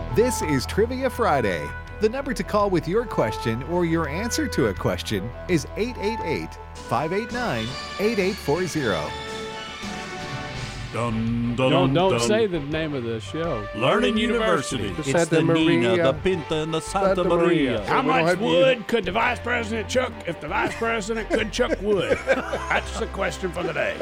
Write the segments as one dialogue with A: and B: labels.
A: This is Trivia Friday. The number to call with your question or your answer to a question is 888-589-8840.
B: Dun, dun,
C: Don't
B: dun.
C: say the name of the show.
B: Learning University.
D: The
B: It's
D: Santa
B: the Nina,
D: Maria.
B: the Pinta, and the Santa
D: Santa
B: Maria.
D: Maria.
C: How
D: we don't
C: much
D: have to
C: wood could the vice president chuck if the vice president could chuck wood? That's the question for the day.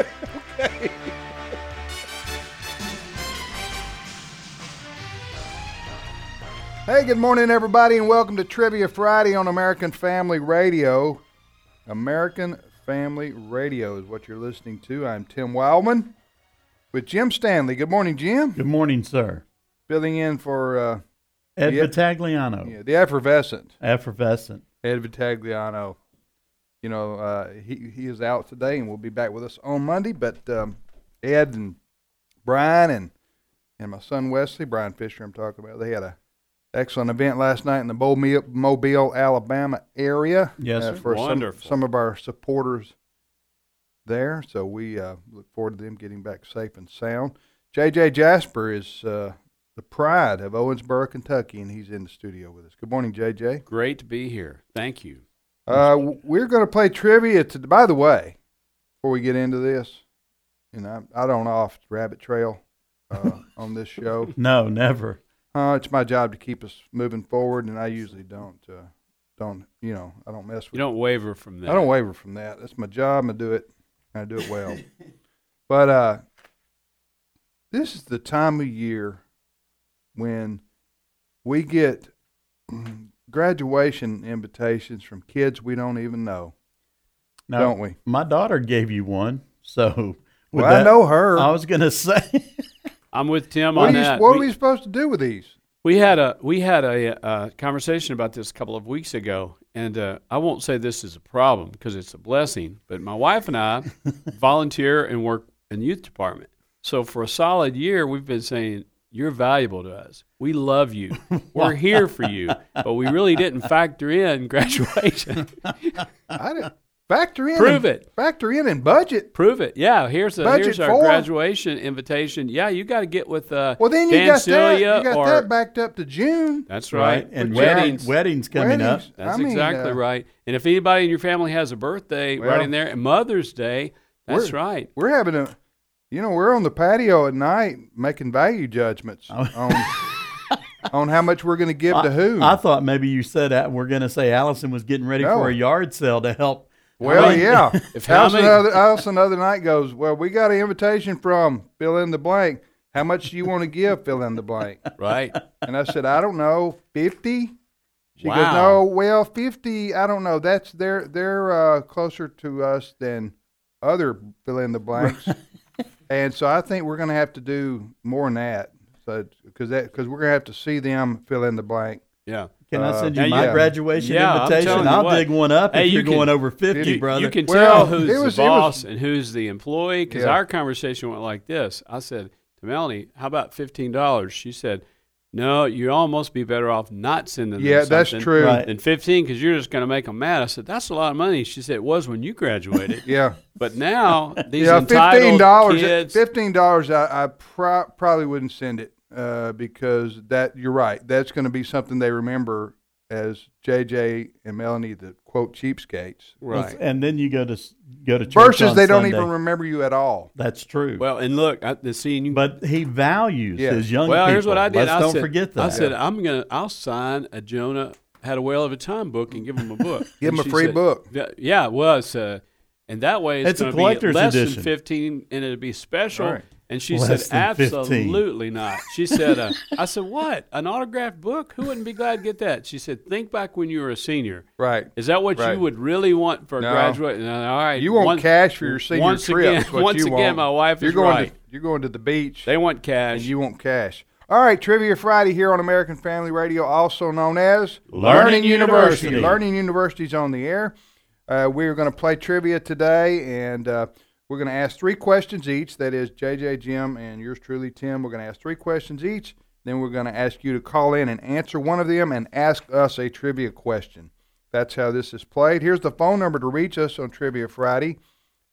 D: Hey, good morning, everybody, and welcome to Trivia Friday on American Family Radio. American Family Radio is what you're listening to. I'm Tim Wildman with Jim Stanley. Good morning, Jim.
E: Good morning, sir.
D: Filling in for
E: Ed
D: Yeah.
E: Vitagliano.
D: the effervescent
E: Effervescent.
D: Ed Vitagliano. You know, he is out today and will be back with us on Monday. But Ed and Brian and my son Wesley, Brian Fisher, I'm talking about, they had a excellent event last night in the Mobile, Alabama area.
E: Yes, sir.
D: For
C: Wonderful.
D: some of our supporters there. So we look forward to them getting back safe and sound. J.J. Jasper is the pride of Owensboro, Kentucky, and he's in the studio with us. Good morning, J.J.
C: Great to be here. Thank you.
D: We're going to play trivia. By the way, before we get into this, and I don't off rabbit trail on this show.
E: No, never.
D: It's my job to keep us moving forward, and I usually don't I don't mess with
C: You don't waver from that.
D: I don't waver from that. That's my job. I do it well. But this is the time of year when we get graduation invitations from kids we don't even know,
E: Now,
D: don't we?
E: My daughter gave you one, so. with
D: Well, I
E: that,
D: know her.
E: I was going to say.
C: I'm with Tim
D: What
C: on
D: are,
C: that.
D: what are we supposed to do with these?
C: We had a conversation about this a couple of weeks ago, and I won't say this is a problem because it's a blessing, but my wife and I volunteer and work in the youth department. So for a solid year, we've been saying, you're valuable to us. We love you. We're here for you. But we really didn't factor in graduation.
D: I didn't factor in.
C: Prove it.
D: Factor in and budget.
C: Prove it. Yeah, here's
D: Budget
C: our
D: for?
C: graduation invitation. Yeah, you got to get with
D: Well, then you
C: Dan
D: got
C: Celia
D: that. You got
C: or
D: that backed up to June.
C: that's right.
E: And
C: weddings.
E: weddings coming up.
D: Weddings.
C: That's
D: I mean,
C: exactly right. And if anybody in your family has a birthday
D: Well,
C: right in there, and Mother's Day, that's right.
D: We're having we're on the patio at night making value judgments on how much we're going to give to who.
E: I thought maybe you said that we're going to say Allison was getting ready
D: No.
E: for a yard sale to help.
D: Well, yeah.
C: If
D: Allison the other night goes, well, we got an invitation from fill in the blank. How much do you want to give fill in the blank?
C: Right.
D: And I said, I don't know, 50? She
C: Wow.
D: goes, no, well, 50, I don't know. That's they're closer to us than other fill in the blanks. And so I think we're going to have to do more than that. So because we're going to have to see them fill in the blank.
C: Yeah.
E: Can I send you
C: now
E: my
C: you-
E: graduation
C: Yeah, I'm
E: invitation?
C: telling you
E: I'll
C: what.
E: dig one up
C: Hey,
E: if
C: you
E: you're going
C: can-
E: over 50, brother.
C: You can
D: Well,
C: tell who's
D: it was-
C: the boss and who's the employee because
D: Yeah.
C: our conversation went like this. I said to Melanie, how about $15? She said, no, you'd almost be better off not sending them
D: Yeah, that's
C: something
D: true.
E: Right.
C: than 15 because you're just going to make them mad. I said, that's a lot of money. She said, it was when you graduated.
D: Yeah.
C: But now these
D: Yeah,
C: entitled
D: $15.
C: kids.
D: $15. I probably wouldn't send it because you're right. That's going to be something they remember as JJ and Melanie, the quote cheapskates.
C: Right.
E: And then you go to church
D: Versus
E: on
D: they don't
E: Sunday.
D: even remember you at all.
E: That's true.
C: Well, and look, seeing you.
E: But he values
D: Yeah.
E: his young
C: Well,
E: people.
C: here's what I did.
E: Let's
C: I
E: don't
C: said,
E: forget that.
C: I said, I'll sign a Jonah Had a Whale of a Time book and give them a book.
D: Give them
C: And
D: a
C: she
D: free
C: said,
D: book.
C: Yeah, it was. And that way
E: It's a
C: going to be
E: collector's
C: less
E: edition.
C: than 15 and it'd be special.
D: Right.
C: And she
E: Less
C: said,
E: than 15.
C: absolutely not. She said, I said, what? An autographed book? Who wouldn't be glad to get that? She said, think back when you were a senior.
D: Right.
C: Is that what
D: Right.
C: you would really want for a
D: No.
C: graduate? No, all right.
D: You want cash for your senior
C: once
D: trip.
C: Again,
D: is what
C: once
D: you
C: again,
D: want.
C: my wife
D: you're
C: is
D: going
C: right.
D: you're going to the beach.
C: They want cash.
D: And you want cash. All right, Trivia Friday here on American Family Radio, also known as
E: Learning University.
D: Learning University's on the air. We're going to play trivia today, and we're going to ask 3 questions each. That is JJ, Jim, and yours truly, Tim. We're going to ask 3 questions each. Then we're going to ask you to call in and answer one of them and ask us a trivia question. That's how this is played. Here's the phone number to reach us on Trivia Friday,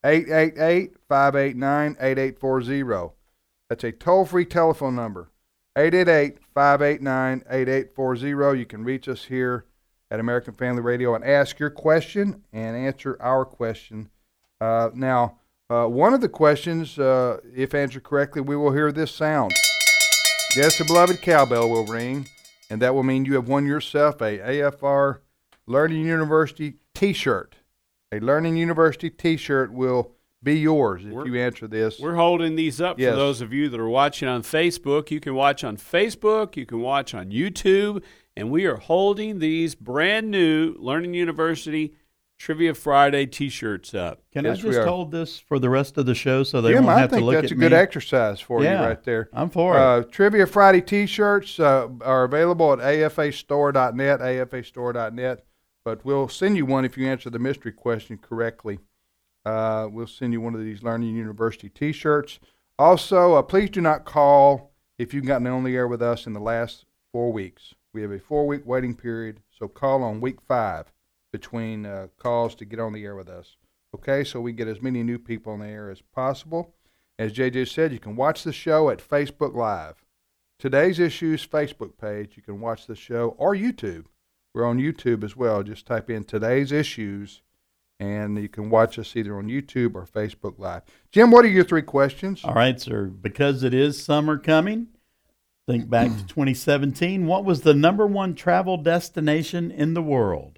D: 888-589-8840. That's a toll-free telephone number. 888-589-8840. You can reach us here at American Family Radio and ask your question and answer our question. Now, one of the questions, if answered correctly, we will hear this sound. Yes, the beloved cowbell will ring, and that will mean you have won yourself a AFR Learning University T-shirt. A Learning University T-shirt will be yours if you answer this.
C: We're holding these up
D: Yes.
C: for those of you that are watching on Facebook. You can watch on Facebook. You can watch on YouTube. And we are holding these brand new Learning University Trivia Friday T-shirts up.
E: Can
D: Yes,
E: I
D: we
E: just
D: are.
E: hold this for the rest of the show so they
D: Jim,
E: won't
D: I
E: have to
D: think
E: look
D: that's
E: at
D: a good
E: me?
D: exercise for you
E: Yeah,
D: right there.
E: I'm for it.
D: Trivia Friday T-shirts are available at afastore.net, afastore.net. But we'll send you one if you answer the mystery question correctly. We'll send you one of these Learning University T-shirts. Also, please do not call if you've gotten on the air with us in the last 4 weeks. We have a 4-week waiting period, so call on week 5 between calls to get on the air with us. Okay, so we get as many new people on the air as possible. As JJ said, you can watch the show at Facebook Live. Today's Issues Facebook page, you can watch the show, or YouTube. We're on YouTube as well. Just type in Today's Issues, and you can watch us either on YouTube or Facebook Live. Jim, what are your 3 questions?
E: All right, sir. Because it is summer coming, think back to 2017. What was the number 1 travel destination in the world?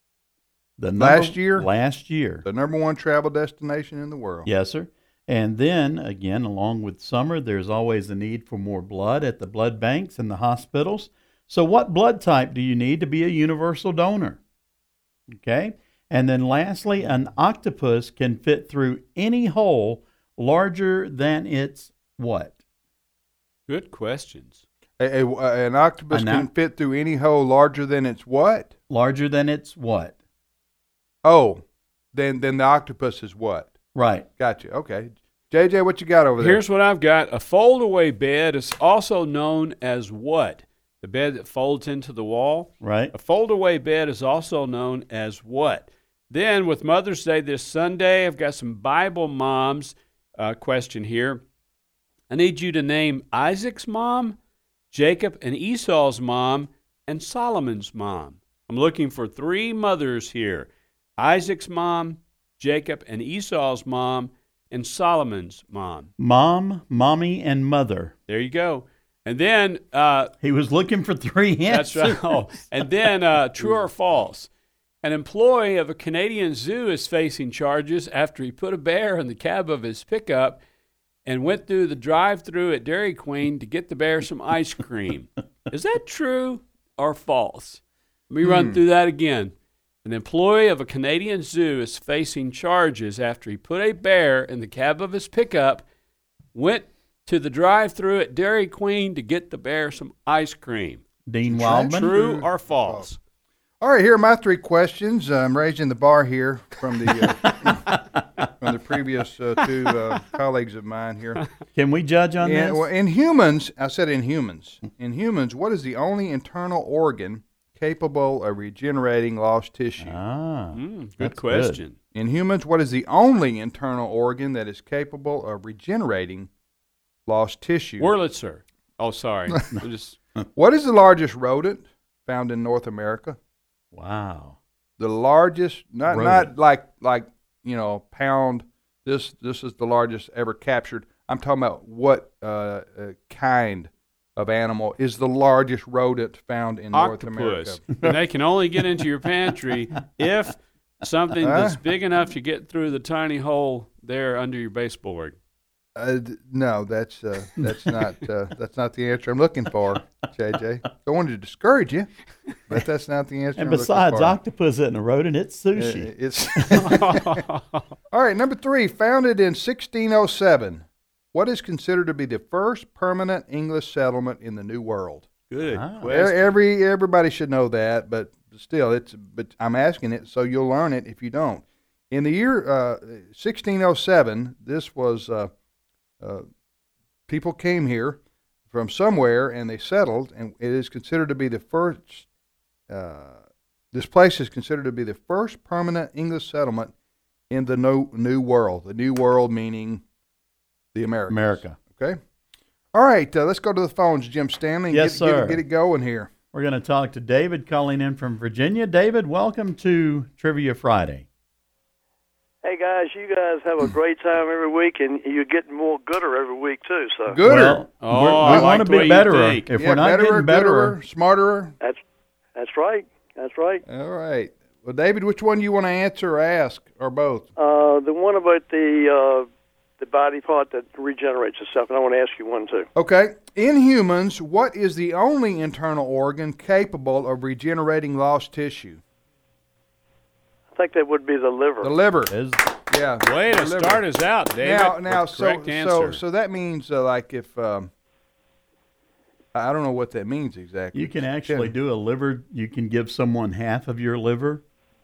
D: Last year?
E: Last year.
D: The number 1 travel destination in the world.
E: Yes, sir. And then, again, along with summer, there's always a need for more blood at the blood banks and the hospitals. So what blood type do you need to be a universal donor? Okay. And then lastly, an octopus can fit through any hole larger than its what?
C: Good questions.
D: An octopus can fit through any hole larger than its what?
E: Larger than its what?
D: Oh, then the octopus is what?
E: Right.
D: Gotcha. Okay. JJ, what you got over there?
C: Here's what I've got. A fold-away bed is also known as what? The bed that folds into the wall?
E: Right.
C: A fold-away bed is also known as what? Then, with Mother's Day this Sunday, I've got some Bible moms question here. I need you to name Isaac's mom, Jacob and Esau's mom, and Solomon's mom. I'm looking for 3 mothers here. Isaac's mom, Jacob and Esau's mom, and Solomon's mom.
E: Mom, mommy, and mother.
C: There you go. And then
E: he was looking for 3 answers.
C: That's right. Oh, and then true or false? An employee of a Canadian zoo is facing charges after he put a bear in the cab of his pickup and went through the drive-thru at Dairy Queen to get the bear some ice cream. Is that true or false? Let me run through that again. An employee of a Canadian zoo is facing charges after he put a bear in the cab of his pickup, went to the drive-thru at Dairy Queen to get the bear some ice cream.
E: Dean Wildman.
C: True or false?
D: All right, here are my 3 questions. I'm raising the bar here from the from the previous 2 colleagues of mine here.
E: Can we judge on this?
D: Well, in humans, I said in humans. In humans, what is the only internal organ capable of regenerating lost tissue?
C: Good question.
D: In humans, what is the only internal organ that is capable of regenerating lost tissue?
C: Wurlitzer. Oh, sorry.
D: What is the largest rodent found in North America?
E: Wow.
D: The largest, not like pound. This is the largest ever captured. I'm talking about what kind of animal is the largest rodent found in North America?
C: And they can only get into your pantry if something that's big enough to get through the tiny hole there under your baseboard.
D: No, that's not the answer I'm looking for, JJ. I wanted to discourage you, but that's not the answer.
E: And besides, octopus isn't a rodent; it's sushi.
D: All right, number 3, founded in 1607. What is considered to be the first permanent English settlement in the New World?
C: Good question.
D: Everybody should know that, but still, but I'm asking it so you'll learn it if you don't. In the year 1607, this was. People came here from somewhere and they settled, and it is considered to be the first. This place is considered to be the first permanent English settlement in the New World. The New World meaning the Americas.
E: America.
D: Okay. All All right, let's go to the phones, Jim Stanley. And
E: Yes, sir.
D: Get it going here.
E: We're going to talk to David calling in from Virginia. David, welcome to Trivia Friday.
F: Hey guys, you guys have a great time every week, and you're getting more gooder every week too. So
D: Gooder.
C: Oh,
E: we
C: I like
E: want to
C: the way
E: be
C: you
E: better.
C: think.
E: If we're not
D: betterer,
E: getting better,
D: gooderer, smarterer.
F: that's right. That's right.
D: All right. Well, David, which one you want to answer or ask, or both?
F: The one about the body part that regenerates itself, and I want to ask you one too.
D: Okay. In humans, what is the only internal organ capable of regenerating lost tissue?
F: I think that would be the liver.
D: The liver.
E: is
D: Yeah.
C: Way to
D: the liver.
C: start us out, David.
D: Now,
C: with the correct answer.
D: so that means like if I don't know what that means exactly.
E: you can actually do a liver. You can give someone half of your liver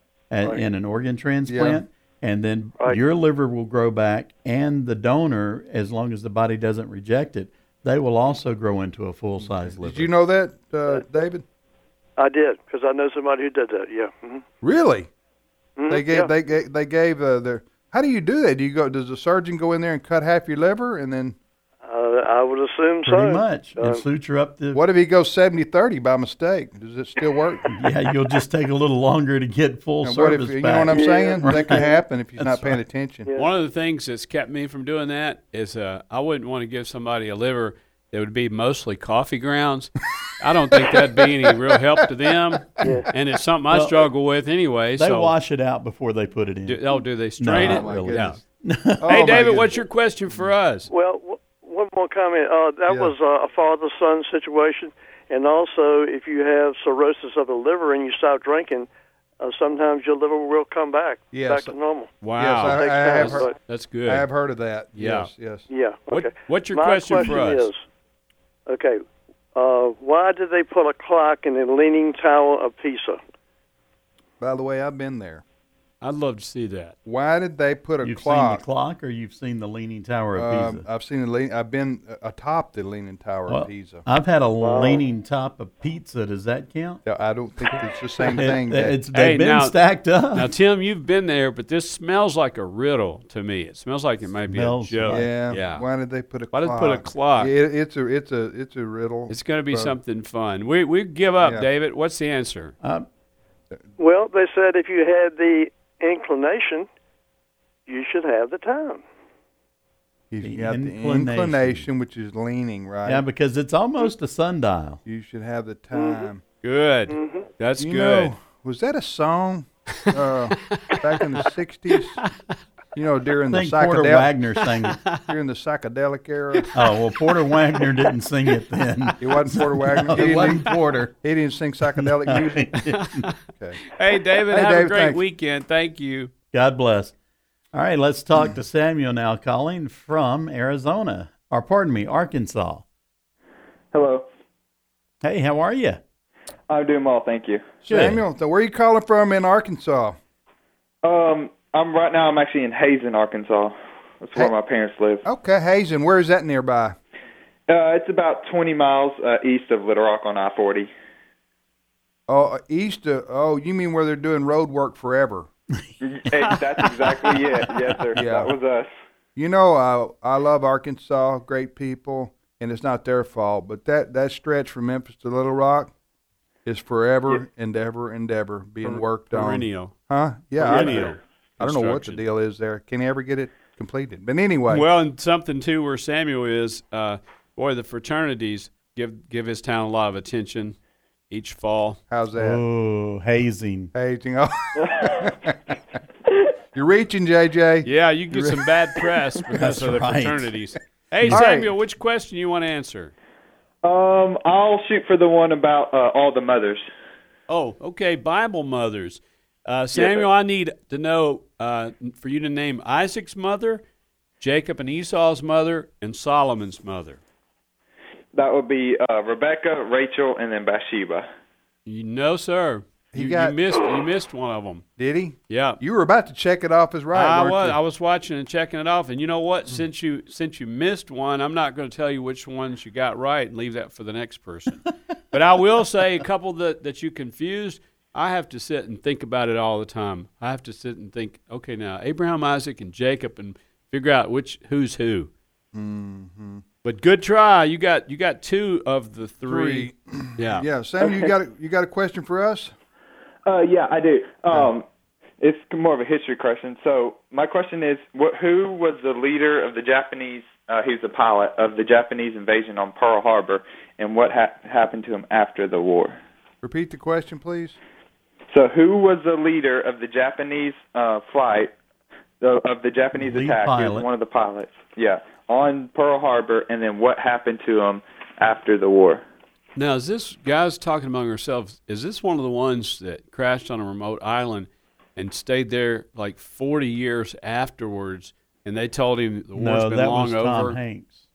E: in an organ transplant, and then your liver will grow back, and the donor, as long as the body doesn't reject it, they will also grow into a full-size liver.
D: Did you know that, David?
F: I did, because I know somebody who did that. Yeah. Mm-hmm.
D: Really?
F: Mm-hmm.
D: They gave their. How do you do that? Does the surgeon go in there and cut half your liver and then?
F: I would assume so.
E: Pretty much, and suture up the.
D: What if he goes 70-30 by mistake? Does it still work?
E: Yeah, you'll just take a little longer to get full
D: And what if,
E: service
D: you
E: back.
D: know what I'm saying?
E: Right.
D: That could happen if he's
E: That's
D: not paying attention.
F: Yeah.
C: One of the things that's kept me from doing that is I wouldn't want to give somebody a liver that would be mostly coffee grounds. I don't think that'd be any real help to them, and it's something I struggle with anyway.
E: They
C: so
E: wash it out before they put it in.
C: do they strain
E: No,
C: it?
E: not really.
C: Yeah.
D: Oh,
C: Hey,
D: my
C: David,
D: goodness.
C: what's your question for us?
F: Well, one more comment. That was a father-son situation, and also if you have cirrhosis of the liver and you stop drinking, sometimes your liver will come back
D: Yes.
F: to normal.
C: Wow,
D: Yes, I have
F: sense,
D: heard,
C: that's good.
D: I have heard of that.
C: Yeah.
D: Yes.
F: Yeah. Okay.
C: What's your
F: My
C: question for us?
F: is, okay, why did they put a clock in the Leaning Tower of Pisa?
D: By the way, I've been there.
C: I'd love to see that.
D: Why did they put a
E: You've
D: clock?
E: seen the clock, or you've seen the Leaning Tower of Pisa?
D: I've seen I've been atop the Leaning Tower
E: Well,
D: of Pisa.
E: I've had a leaning top of pizza. Does that count?
D: Yeah, I don't think it's the same thing.
E: They've
C: Hey,
E: been
C: now-
E: stacked up.
C: Now, Tim, you've been there, but this smells like a riddle to me. It smells like it might be a
E: Smells
C: joke.
E: like-
C: Yeah.
D: Why did they put a
C: Why
D: clock?
C: did they put a clock?
D: Yeah, it's a riddle.
C: It's going to be
D: But-
C: something fun. We give up,
D: Yeah.
C: David. What's the answer?
F: Well, they said if you had the inclination, you should have the time.
D: You
E: The
D: got the
E: inclination.
D: inclination, which is leaning, right?
E: Yeah, because it's almost a sundial.
D: You should have the time.
C: Good.
F: Mm-hmm.
C: That's
D: You
C: good.
D: know, was that a song back in the '60s? You know, during
E: I
D: the
E: think Porter Wagner sang it.
D: during the psychedelic era.
E: Oh, well, Porter Wagner didn't sing it then.
D: It wasn't Porter Wagner.
E: It wasn't Porter.
D: He didn't sing psychedelic music. Okay.
C: Hey, David,
D: Hey,
C: have
D: David,
C: a great
D: thanks.
C: weekend. Thank you.
E: God bless. All right, let's talk to Samuel now, calling from Arizona. Or, pardon me, Arkansas.
G: Hello.
E: Hey, how are you?
G: I'm doing well, thank you.
E: Good.
D: Samuel, so where are you calling from in Arkansas?
G: I'm actually in Hazen, Arkansas. That's where my parents live.
D: Okay, Hazen. Where is that nearby?
G: It's about 20 miles east of Little Rock on I-40.
D: Oh, east of. Oh, you mean where they're doing road work forever?
G: That's exactly it. Yes, sir.
D: Yeah.
G: That was us.
D: You know, I love Arkansas. Great people, and it's not their fault. But that stretch from Memphis to Little Rock is forever and ever and ever being worked on.
C: Perennial.
D: Huh? Yeah.
C: Perennial.
D: I don't know what the
C: construction.
D: deal is there. Can you ever get it completed? But anyway.
C: Well, and something too where Samuel is, boy, the fraternities give his town a lot of attention each fall.
D: How's that?
E: Oh, hazing.
D: Hazing. Oh. You're reaching, JJ.
C: Yeah, you get some bad press because
E: That's
C: of the
E: right.
C: fraternities. Hey,
D: All right.
C: Samuel, which question you want to answer?
G: I'll shoot for the one about all the mothers.
C: Oh, okay, Bible mothers. Samuel, I need to know for you to name Isaac's mother, Jacob and Esau's mother, and Solomon's mother.
G: That would be Rebecca, Rachel, and then Bathsheba.
C: No, sir. You missed one of them.
D: Did he?
C: Yeah.
D: You were about to check it off as right.
C: I
D: weren't
C: was.
D: you?
C: I was watching and checking it off, and you know what? Since you missed one, I'm not going to tell you which ones you got right and leave that for the next person. But I will say a couple that you confused. I have to sit and think about it all the time. I have to sit and think. Okay, now Abraham, Isaac, and Jacob, and figure out who's who.
D: Mm-hmm.
C: But good try. You got 2 of the 3. Yeah.
D: Yeah, Sam, you got a question for us?
G: Yeah, I do. It's more of a history question. So my question is, who was the leader of the Japanese? He was the pilot of the Japanese invasion on Pearl Harbor, and what happened to him after the war?
D: Repeat the question, please.
G: So who was the leader of the Japanese flight, of the Japanese
E: Lead
G: attack?
E: pilot.
G: He was one of the pilots. Yeah, on Pearl Harbor, and then what happened to him after the war?
C: Now, is this, guys talking among ourselves, is this one of the ones that crashed on a remote island and stayed there like 40 years afterwards, and they told him the war's
E: No,
C: been
E: that
C: long
E: was
C: over?
E: Tom Hanks.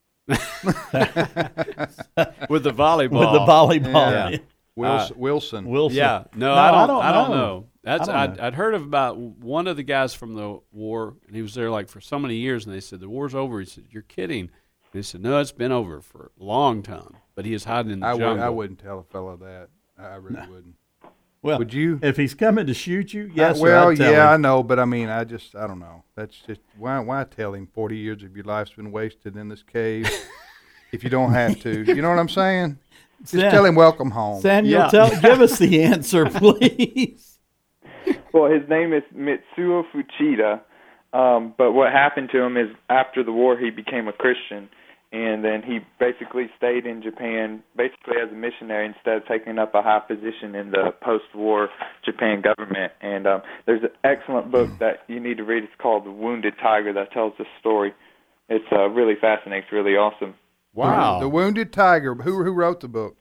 C: With the volleyball.
E: With the volleyball.
C: Yeah.
D: Wilson.
E: Wilson.
C: Yeah, no,
E: No,
C: I don't know.
E: I don't know.
C: I'd heard about one of the guys from the war, and he was there like for so many years, and they said the war's over. He said, "You're kidding." And he said, "No, it's been over for a long time." But he is hiding in the jungle.
D: I wouldn't tell a fellow that. I really wouldn't.
E: Well,
D: Would you?
E: If he's coming to shoot you, yes, sir,
D: well,
E: I'd tell
D: yeah, I
E: him.
D: know, but I mean, I don't know. That's just why tell him 40 years of your life's been wasted in this cave if you don't have to. You know what I'm saying? Just tell him welcome home.
E: Samuel,
C: Yeah.
E: give us the answer, please.
G: Well, his name is Mitsuo Fuchida, but what happened to him is after the war he became a Christian, and then he basically stayed in Japan basically as a missionary instead of taking up a high position in the post-war Japan government. And there's an excellent book that you need to read. It's called The Wounded Tiger that tells the story. It's really fascinating. It's really awesome.
C: Wow.
D: The Wounded Tiger. Who wrote the book?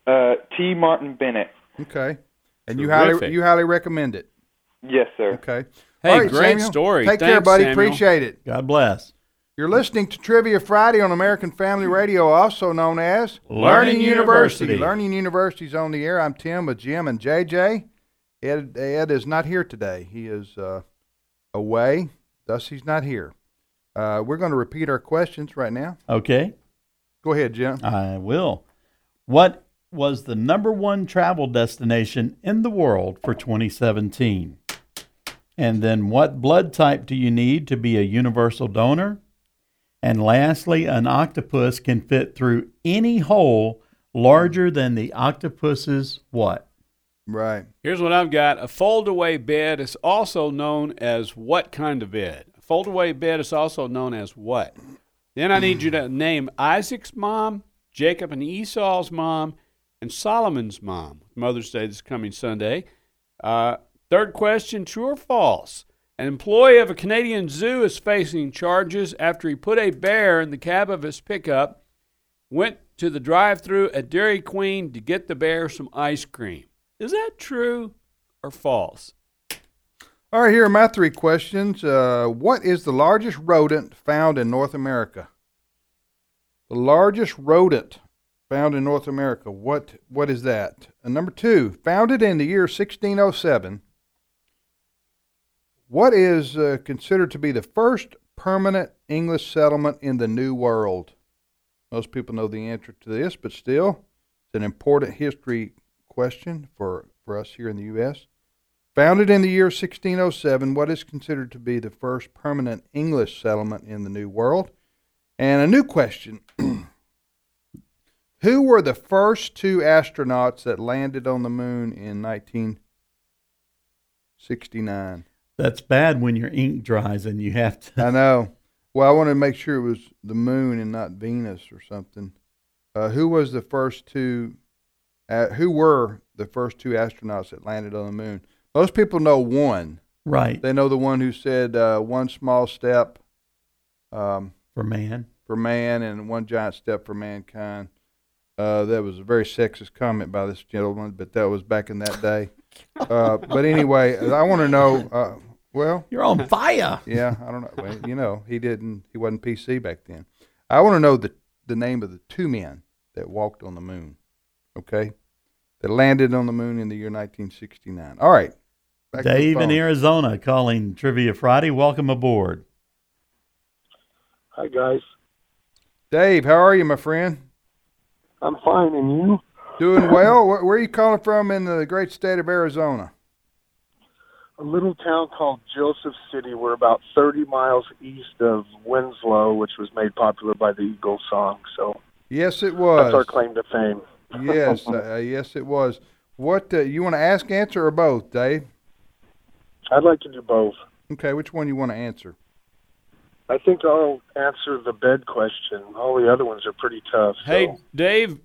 G: T. Martin Bennett.
D: Okay. And
C: Terrific.
D: you highly recommend it.
G: Yes, sir.
D: Okay.
C: Hey,
D: All right,
C: great
D: Samuel,
C: story.
D: Take care,
C: Thanks,
D: buddy.
C: Samuel.
D: Appreciate it.
E: God bless.
D: You're listening to Trivia Friday on American Family Radio, also known as
C: Learning University.
D: Learning University's on the air. I'm Tim with Jim and JJ. Ed is not here today. He is away, thus he's not here. We're going to repeat our questions right now.
E: Okay,
D: Go ahead, Jim.
E: I will. What was the #1 travel destination in the world for 2017? And then what blood type do you need to be a universal donor? And lastly, an octopus can fit through any hole larger than the octopus's what?
D: Right.
C: Here's what I've got. A fold-away bed is also known as what kind of bed? A fold-away bed is also known as what? Then I need you to name Isaac's mom, Jacob and Esau's mom, and Solomon's mom. Mother's Day this coming Sunday. Third question, true or false? An employee of a Canadian zoo is facing charges after he put a bear in the cab of his pickup, went to the drive-thru at Dairy Queen to get the bear some ice cream. Is that true or false?
D: All right, here are my 3 questions. What is the largest rodent found in North America? The largest rodent found in North America. What is that? Number 2, founded in the year 1607. What is considered to be the first permanent English settlement in the New World? Most people know the answer to this, but still, it's an important history question for us here in the U.S. Founded in the year 1607, what is considered to be the first permanent English settlement in the New World? And a new question. Who were the first 2 astronauts that landed on the moon in 1969?
E: That's bad when your ink dries and you have to.
D: I know. Well, I wanted to make sure it was the moon and not Venus or something. Who was the first 2? Who were the first 2 astronauts that landed on the moon? Most people know one.
E: Right.
D: They know the one who said one small step
E: For man.
D: for man and one giant step for mankind. That was a very sexist comment by this gentleman, but that was back in that day. But anyway, I want to know. Well,
E: You're on fire.
D: yeah, I don't know. Well, you know, he wasn't PC back then. I want to know the name of the 2 men that walked on the moon. Okay, that landed on the moon in the year 1969. All right. Back to the
E: Dave in
D: phone.
E: Arizona calling Trivia Friday. Welcome aboard.
H: Hi, guys.
D: Dave, how are you, my friend?
H: I'm fine, and you?
D: Doing well. Where are you calling from in the great state of Arizona?
H: a little town called Joseph City. We're about 30 miles east of Winslow, which was made popular by the Eagles song. So
D: Yes, it was.
H: that's our claim to fame.
D: Yes, yes, it was. What you want to ask, answer, or both, Dave?
H: I'd like to do both.
D: Okay, which one you want to answer?
H: I think I'll answer the bed question. All the other ones are pretty tough. So.
C: Hey, Dave,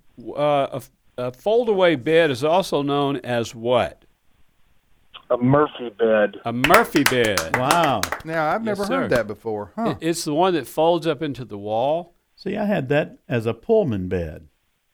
C: a fold-away bed is also known as what?
H: A Murphy bed.
C: A Murphy bed.
E: Wow.
D: Now, I've never heard
C: sir.
D: that before. Huh?
C: It's the one that folds up into the wall.
E: See, I had that as a Pullman bed.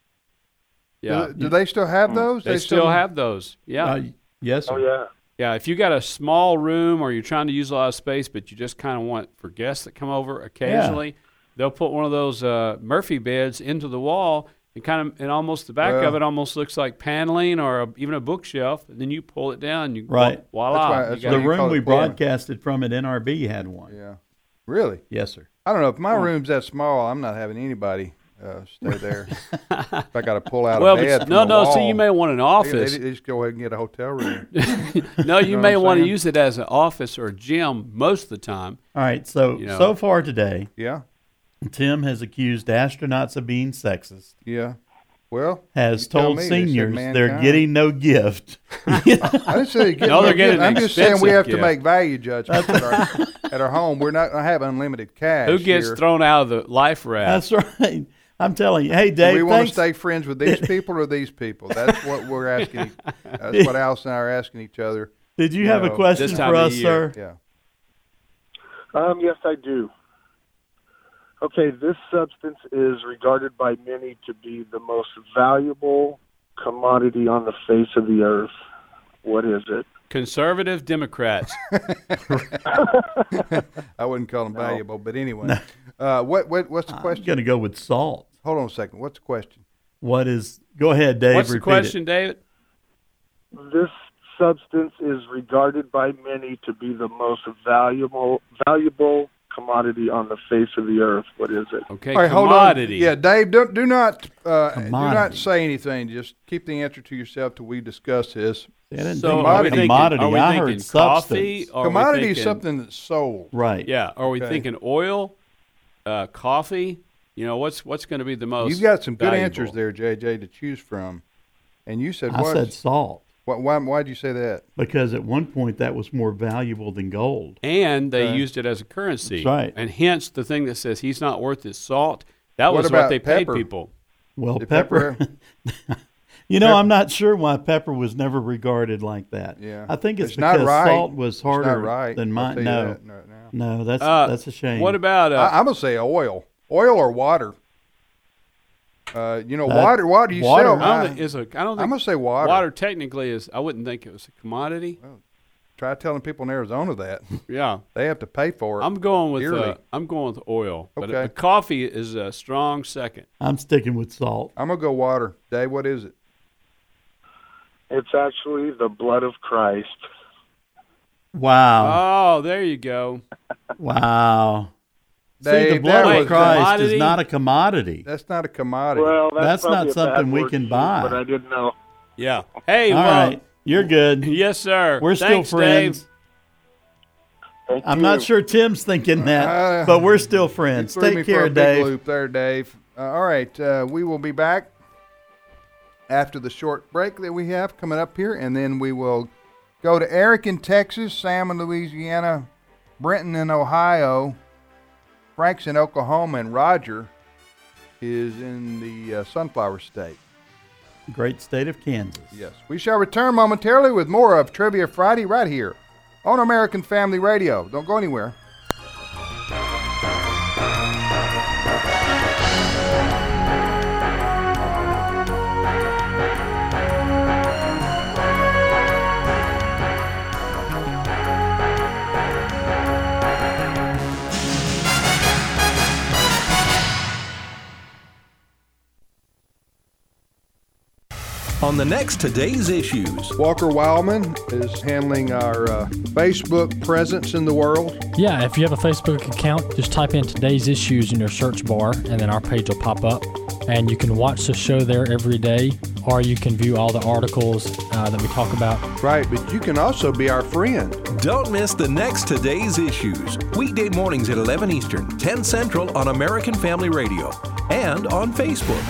C: Yeah.
D: Do they still have those?
C: They still have those. Yeah.
E: Yes, sir.
H: Oh, yeah.
C: Yeah, if you got a small room or you're trying to use a lot of space, but you just kind of want for guests that come over occasionally, they'll put one of those Murphy beds into the wall, and almost the back of it almost looks like paneling or even a bookshelf. And then you pull it down, and you
E: Right.
C: voila.
D: That's
C: you
D: why
E: The
C: got-
D: you call
E: room
D: it
E: we
D: Pullman.
E: broadcasted from at NRB had one.
D: Yeah. Really?
E: Yes, sir.
D: I don't know. If my room's that small, I'm not having anybody stay there. If I got to pull out
C: well,
D: a bed
C: but
D: from the wall,
C: so you may want an office.
D: They just go ahead and get a hotel room.
C: No, you
D: know
C: may
D: what I'm
C: want to
D: saying?
C: use it as an office or a gym most of the time.
E: All right, so
C: You know.
E: so far today,
D: Yeah,
E: Tim has accused astronauts of being sexist,
D: yeah. Well,
E: has
D: you tell
E: told
D: me, they said
E: seniors they're
D: mankind.
E: getting no gift.
D: I didn't say get
C: No, they're getting
D: I'm
C: an
D: just saying we
C: expensive
D: have to
C: gift.
D: make value judgments at our home. We're not going to have unlimited cash.
C: Who gets
D: here.
C: thrown out of the life raft?
E: That's right. I'm telling you. Hey,
D: Do
E: Dave,
D: we want to
E: thanks.
D: stay friends with these people or these people? That's what we're asking. That's what Alice and I are asking each other.
E: Did you have a
D: know,
E: question
C: this time
E: for
C: of
E: us,
C: year.
E: sir?
D: Yeah.
H: Yes, I do. Okay, this substance is regarded by many to be the most valuable commodity on the face of the earth. What is it?
C: Conservative Democrats.
D: I wouldn't call them valuable, but anyway. What's the
E: I'm
D: question?
E: going to go with salt.
D: Hold on a second. What's the question?
E: What is? Go ahead, Dave.
C: What's the
E: repeat
C: question,
E: it.
C: David?
H: This substance is regarded by many to be the most valuable commodity on the face of the earth. What is it?
C: Okay,
D: All right,
C: commodity.
D: hold on. Yeah, Dave, do not
E: Commodity.
D: say anything. Just keep the answer to yourself till we discuss this.
E: I didn't
C: So
E: think
C: are we
E: about
C: thinking,
E: commodity.
C: are we
E: I
C: thinking
E: heard
C: coffee?
E: substance.
C: Or are we
D: Commodity is
C: thinking-
D: something that's sold.
E: Right.
C: Yeah. Are we
D: Okay.
C: thinking oil, coffee? You know, what's going to be the most
D: You've got some good
C: valuable?
D: answers there, JJ, to choose from. And you said
E: I
D: what?
E: said salt
D: Why'd you say that?
E: because at one point that was more valuable than gold.
C: And they
D: Okay.
C: used it as a currency.
E: That's right.
C: And hence the thing that says he's not worth his salt. That
D: What
C: was
D: about
C: what they paid
D: pepper?
C: people.
E: Well,
D: Did
E: pepper. You know, I'm not sure why pepper was never regarded like that.
D: Yeah.
E: I think it's
D: not
E: because
D: right.
E: salt was
D: It's
E: harder
D: not right.
E: than
D: I'll
E: mine.
D: tell you
E: No,
D: that right now.
E: no, that's a shame.
C: What about
D: I'm going to say oil. Oil or water.
E: That-
D: Water. Water you
E: water.
D: sell.
C: I don't think
D: I'm going to say water.
C: water technically is. I wouldn't think it was a commodity.
D: Try telling people in Arizona that.
C: Yeah,
D: They have to pay for it.
C: I'm going with
D: Dearly.
C: oil, but
D: Okay.
C: coffee is a strong second.
E: I'm sticking with salt.
D: I'm going to go water. Dave, what is it?
H: It's actually the blood of Christ.
E: Wow.
C: Oh, there you go.
E: Wow. See,
D: Dave,
E: the blood
D: that
E: of
D: was-
E: Christ
C: commodity?
E: is not a commodity.
D: That's not a commodity.
H: Well,
E: That's not
H: probably a bad
E: something we
H: word
E: can
H: to use,
E: buy.
H: But I didn't know.
C: Yeah. Hey,
E: All
C: well,
E: right. You're good.
C: yes, sir.
E: We're still
C: Thanks,
E: friends.
C: Dave.
H: Thank
E: I'm
H: you.
E: not sure Tim's thinking that, but we're still friends.
D: You threw me
E: Take
D: for
E: care,
D: a big
E: Dave.
D: loop there, Dave. All right, we will be back after the short break that we have coming up here, and then we will go to Eric in Texas, Sam in Louisiana, Brenton in Ohio, Frank's in Oklahoma, and Roger is in the Sunflower State.
E: Great state of Kansas.
D: Yes. We shall return momentarily with more of Trivia Friday right here on American Family Radio. Don't go anywhere.
B: On the next Today's Issues.
D: Walker Wildman is handling our Facebook presence in the world.
I: Yeah, if you have a Facebook account, just type in today's issues in your search bar, and then our page will pop up. and you can watch the show there every day, or you can view all the articles that we talk about.
D: Right, but you can also be our friend.
B: Don't miss the next Today's Issues, weekday mornings at 11 Eastern, 10 Central on American Family Radio and on Facebook.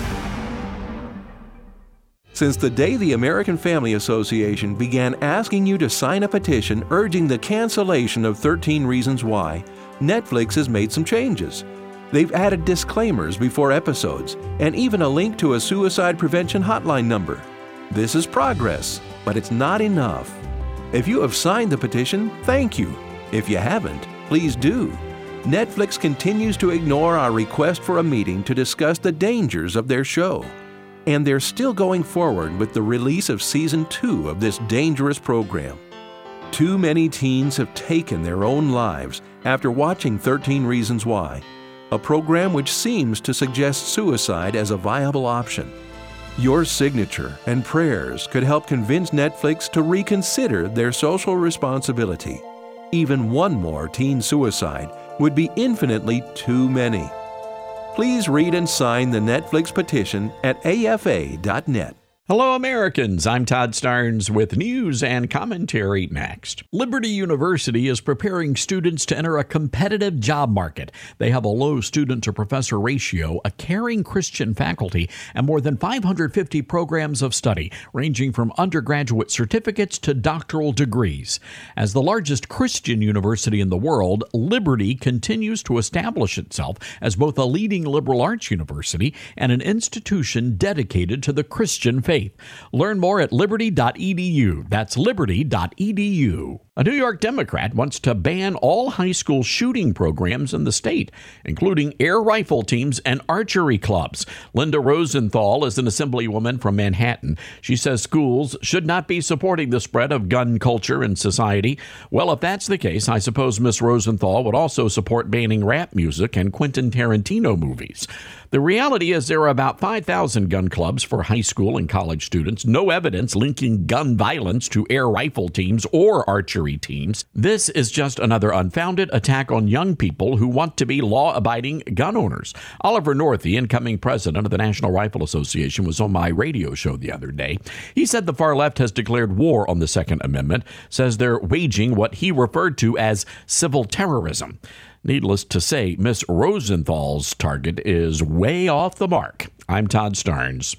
B: Since the day the American Family Association began asking you to sign a petition urging the cancellation of 13 Reasons Why, Netflix has made some changes. They've added disclaimers before episodes and even a link to a suicide prevention hotline number. This is progress, but it's not enough. If you have signed the petition, thank you. If you haven't, please do. Netflix continues to ignore our request for a meeting to discuss the dangers of their show. And they're still going forward with the release of Season 2 of this dangerous program. Too many teens have taken their own lives after watching 13 Reasons Why, a program which seems to suggest suicide as a viable option. Your signature and prayers could help convince Netflix to reconsider their social responsibility. Even one more teen suicide would be infinitely too many. Please read and sign the Netflix petition at afa.net.
J: Hello, Americans. I'm Todd Starnes with news and commentary next. Liberty University is preparing students to enter a competitive job market. They have a low student-to-professor ratio, a caring Christian faculty, and more than 550 programs of study, ranging from undergraduate certificates to doctoral degrees. As the largest Christian university in the world, Liberty continues to establish itself as both a leading liberal arts university and an institution dedicated to the Christian faith. Learn more at liberty.edu. That's liberty.edu. A New York Democrat wants to ban all high school shooting programs in the state, including air rifle teams and archery clubs. Linda Rosenthal is an assemblywoman from Manhattan. She says schools should not be supporting the spread of gun culture in society. Well, if that's the case, I suppose Miss Rosenthal would also support banning rap music and Quentin Tarantino movies. The reality is there are about 5,000 gun clubs for high school and college students. No evidence linking gun violence to air rifle teams or archery teams. This is just another unfounded attack on young people who want to be law-abiding gun owners. Oliver North, the incoming president of the National Rifle Association, was on my radio show the other day. He said the far left has declared war on the Second Amendment, says they're waging what he referred to as civil terrorism. Needless to say, Miss Rosenthal's target is way off the mark. I'm Todd Starnes.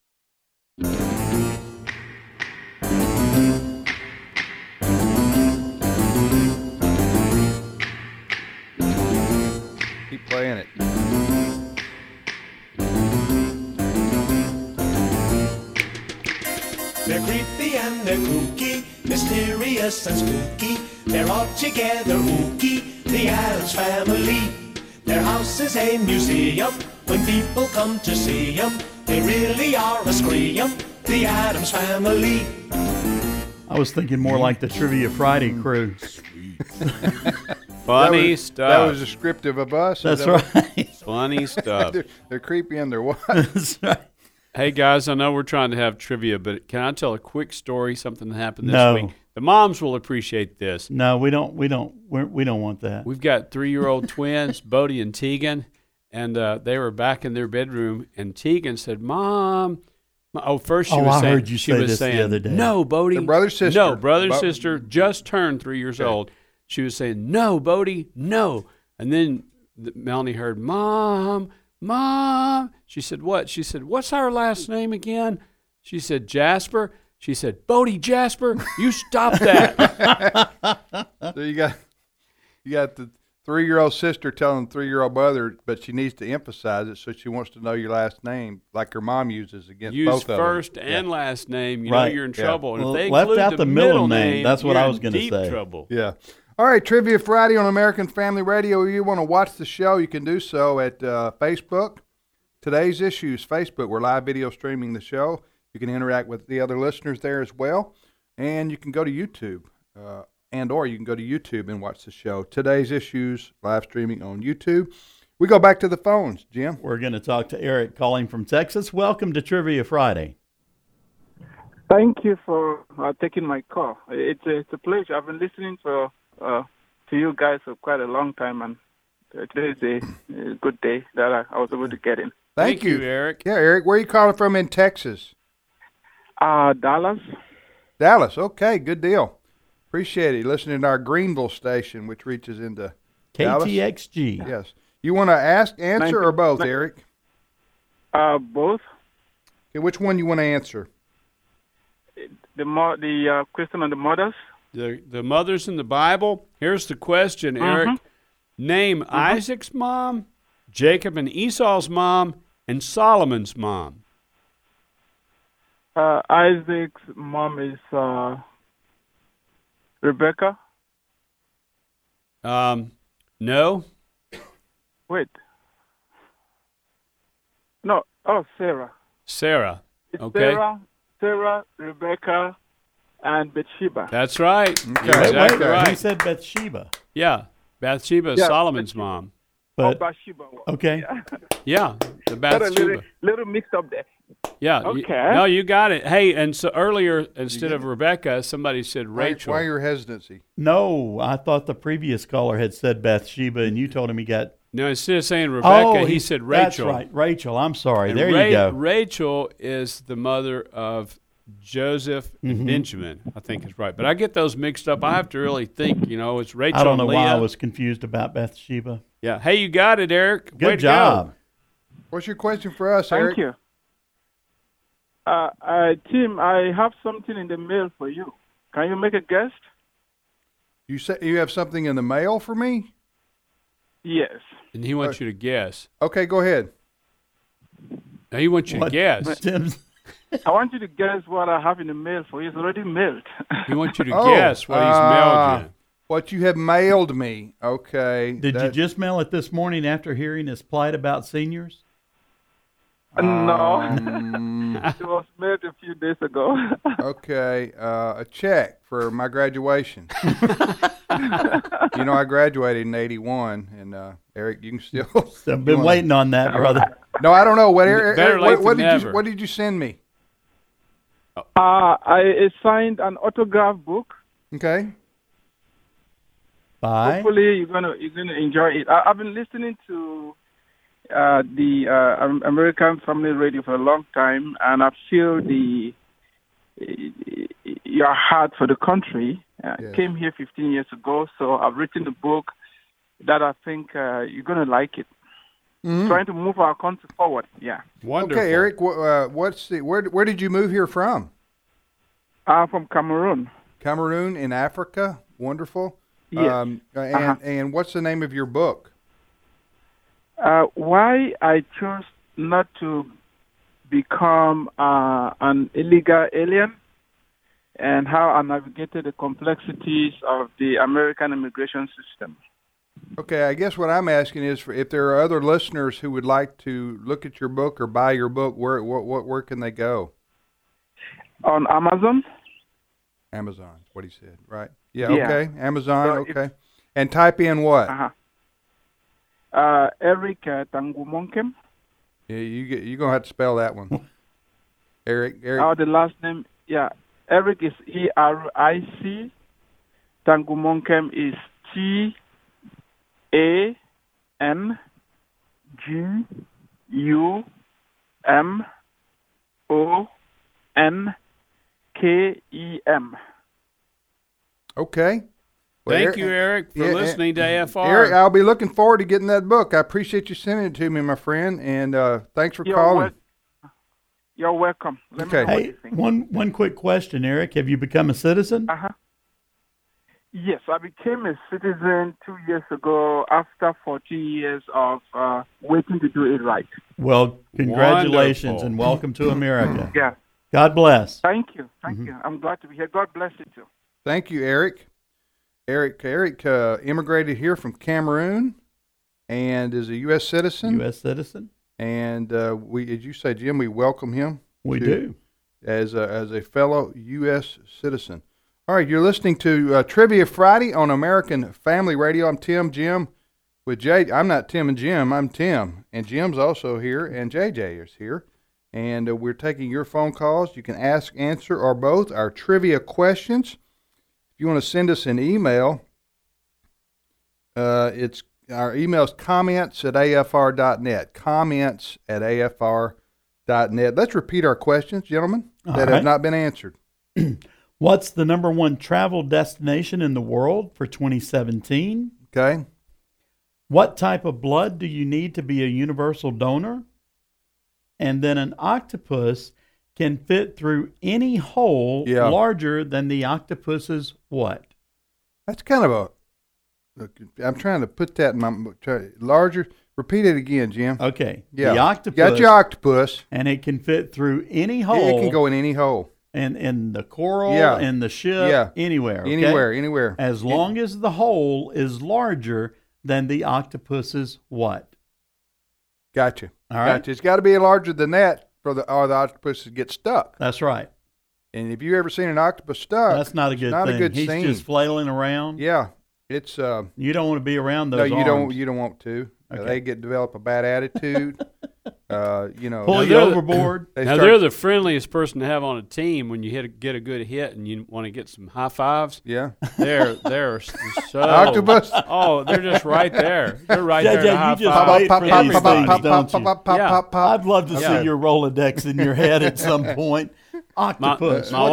D: Keep playing it.
K: They're creepy and they're kooky, mysterious and spooky. They're all together ooky. The Addams Family. Their house is a museum. When people come to see them, they really are a scream. The Addams Family.
E: I was thinking more like the Trivia Friday crew.
C: Funny stuff.
D: That was descriptive of us.
E: That's right.
C: Funny stuff.
D: They're creepy and they're what?
E: That's right.
C: Hey, guys, I know we're trying to have trivia, but can I tell a quick story, something that happened this week? The moms will appreciate this.
E: No, we don't want that.
C: We've got 3-year-old twins, Bodie and Tegan, and they were back in their bedroom, and Tegan said, "Mom." First she was
E: I
C: saying,
E: heard you say this the other day.
C: "No, Bodie."
D: Their brother, sister.
C: No, brother and sister just turned 3 years old. She was saying, "No, Bodie, no." And then Melanie heard, "Mom, Mom." She said, "What?" She said, "What's our last name again?" She said, "Jasper." She said, "Bodie Jasper, you stop that."
D: So you got the 3-year-old sister telling the 3-year-old brother, but she needs to emphasize it, so she wants to know your last name, like her mom uses against
C: Use
D: both of them.
C: first and last name. You
E: Right.
C: know you're in trouble. And
E: Well,
C: if they
E: left
C: include
E: out the middle name, that's what
C: you're
E: I was
C: in
E: gonna
C: deep
E: say.
C: trouble.
D: Yeah. All right, Trivia Friday on American Family Radio. If you want to watch the show, you can do so at Facebook. Today's Issues Facebook. We're live video streaming the show. You can interact with the other listeners there as well. And you can go to YouTube, or you can go to YouTube and watch the show. Today's Issues, live streaming on YouTube. We go back to the phones, Jim.
E: We're going to talk to Eric calling from Texas. Welcome to Trivia Friday.
L: Thank you for taking my call. It's a pleasure. I've been listening to you guys for quite a long time, and today is a good day that I was able to get in.
D: Thank you,
C: Eric.
D: Yeah, Eric, where are you calling from in Texas?
L: Dallas.
D: Dallas. Okay, good deal. Appreciate it. Listening to our Greenville station, which reaches into Dallas.
E: KTXG.
D: Yes. You want to answer, or both, Eric?
L: Both.
D: Okay, which one you want to answer?
L: The question on the mothers.
C: The mothers in the Bible. Here's the question, Eric. Name Isaac's mom, Jacob and Esau's mom, and Solomon's mom.
L: Isaac's mom is Rebecca.
C: No.
L: Wait. No. Oh, Sarah.
C: Sarah.
L: It's
C: Okay.
L: Sarah, Rebecca, and Bathsheba.
C: That's right.
D: Okay.
C: You're exactly
E: Wait,
C: right.
E: he said Bathsheba.
C: Yeah. Bathsheba is
L: Yeah,
C: Solomon's
L: Bathsheba.
C: mom.
E: But
L: Bathsheba.
E: okay.
C: Yeah, the
L: Got a
C: Bathsheba.
L: little mixed up there.
C: Yeah.
L: Okay.
C: No, you got it. Hey, and so earlier, instead of Rebecca, somebody said Rachel.
D: Why your hesitancy?
E: No, I thought the previous caller had said Bathsheba, and you told him he got.
C: No, instead of saying Rebecca,
E: Oh,
C: he said Rachel.
E: That's right, Rachel. I'm sorry.
C: And
E: There you go.
C: Rachel is the mother of Joseph and Benjamin, I think is right. But I get those mixed up. I have to really think, it's Rachel
E: I don't know
C: and
E: why I
C: Leah.
E: was confused about Bathsheba.
C: Yeah. Hey, you got it, Eric. Way
E: Good
C: to
E: job.
C: go.
D: What's your question for us, Eric?
L: Thank you. Tim, I have something in the mail for you. Can you make a guess?
D: You say you have something in the mail for me?
L: Yes.
C: And he wants you to guess.
D: Okay, go ahead.
C: Now he wants you to guess.
E: Tim's,
L: I want you to guess what I have in the mail for you. It's already mailed.
C: He wants you to guess what he's mailed you.
D: What you have mailed me. Okay.
E: did you just mail it this morning after hearing his plight about seniors?
L: No. It was mailed a few days ago.
D: Okay, a check for my graduation. I graduated in '81, and Eric, you can still.
E: I've been waiting on that, brother.
D: No, I don't know what. Eric,
C: Better late
D: what
C: than
D: did
C: never.
D: what did you send me?
L: I signed an autograph book.
D: Okay.
E: Bye.
L: Hopefully, you're gonna enjoy it. I've been listening to the American Family Radio for a long time, and I feel your heart for the country. I came here 15 years ago, so I've written a book that I think you're gonna like it. Trying to move our country forward. Yeah.
C: Wonderful.
D: Okay, Eric. Where did you move here from?
L: From Cameroon.
D: Cameroon in Africa. Wonderful.
L: Yes.
D: And what's the name of your book?
L: Why I chose not to become an illegal alien, and how I navigated the complexities of the American immigration system.
D: Okay, I guess what I'm asking is if there are other listeners who would like to look at your book or buy your book, where can they go?
L: On Amazon.
D: Amazon, what he said, right? Yeah.
L: Yeah.
D: Okay. Amazon. Okay. And type in what?
L: Eric Tangumonkem.
D: Yeah, you're gonna have to spell that one. Eric.
L: The last name. Yeah. Eric is ERIC. Tangumonkem is TANGUMONKEM.
D: Okay. Well,
C: Thank you, Eric, for listening to AFR.
D: Eric, I'll be looking forward to getting that book. I appreciate you sending it to me, my friend, and thanks for calling.
L: You're welcome.
E: Hey, one quick question, Eric. Have you become a citizen?
L: Yes, I became a citizen 2 years ago after 40 years of waiting to do it right.
E: Well, congratulations
C: Wonderful.
E: and welcome to America.
L: Yeah.
E: God bless.
L: Thank you. Thank you. I'm glad to be here. God bless you too.
D: Thank you, Eric. Eric immigrated here from Cameroon and is a U.S. citizen.
E: U.S. citizen.
D: And we, as you say, Jim, we welcome him.
E: We do.
D: As a fellow U.S. citizen. All right, you're listening to Trivia Friday on American Family Radio. I'm Tim, Jim, with Jay. I'm not Tim and Jim. I'm Tim, and Jim's also here, and JJ is here. And we're taking your phone calls. You can ask, answer, or both our trivia questions. If you want to send us an email, it's Our email is comments@afr.net. Comments@afr.net. Let's repeat our questions, gentlemen, that have not been answered.
E: What's the number one travel destination in the world for 2017?
D: Okay.
E: What type of blood do you need to be a universal donor? And then an octopus can fit through any hole larger than the octopus's what?
D: That's kind of I'm trying to put that in my larger. Repeat it again, Jim.
E: Okay.
D: Yeah.
E: The octopus.
D: Got your octopus.
E: And it can fit through any hole.
D: It can go in any hole.
E: And in the coral, in the ship, anywhere. Okay?
D: Anywhere.
E: As long as the hole is larger than the octopus's what?
D: Gotcha.
E: All right.
D: Gotcha. It's got to be larger than that or the octopus to get stuck.
E: That's right.
D: And if you ever seen an octopus stuck,
E: that's not a good thing. He's just flailing around.
D: Yeah. It's
E: you don't want to be around those arms.
D: You don't want to.
E: Okay.
D: They develop a bad attitude.
E: Pull you overboard.
C: They're the friendliest person to have on a team when you get a good hit and you want to get some high fives.
D: Yeah,
C: they're so
D: octopus.
C: Oh, they're just right there. They're right there.
E: You just wait for these things, don't you? I'd love to see your Rolodex in your head at some point. Octopus.
C: My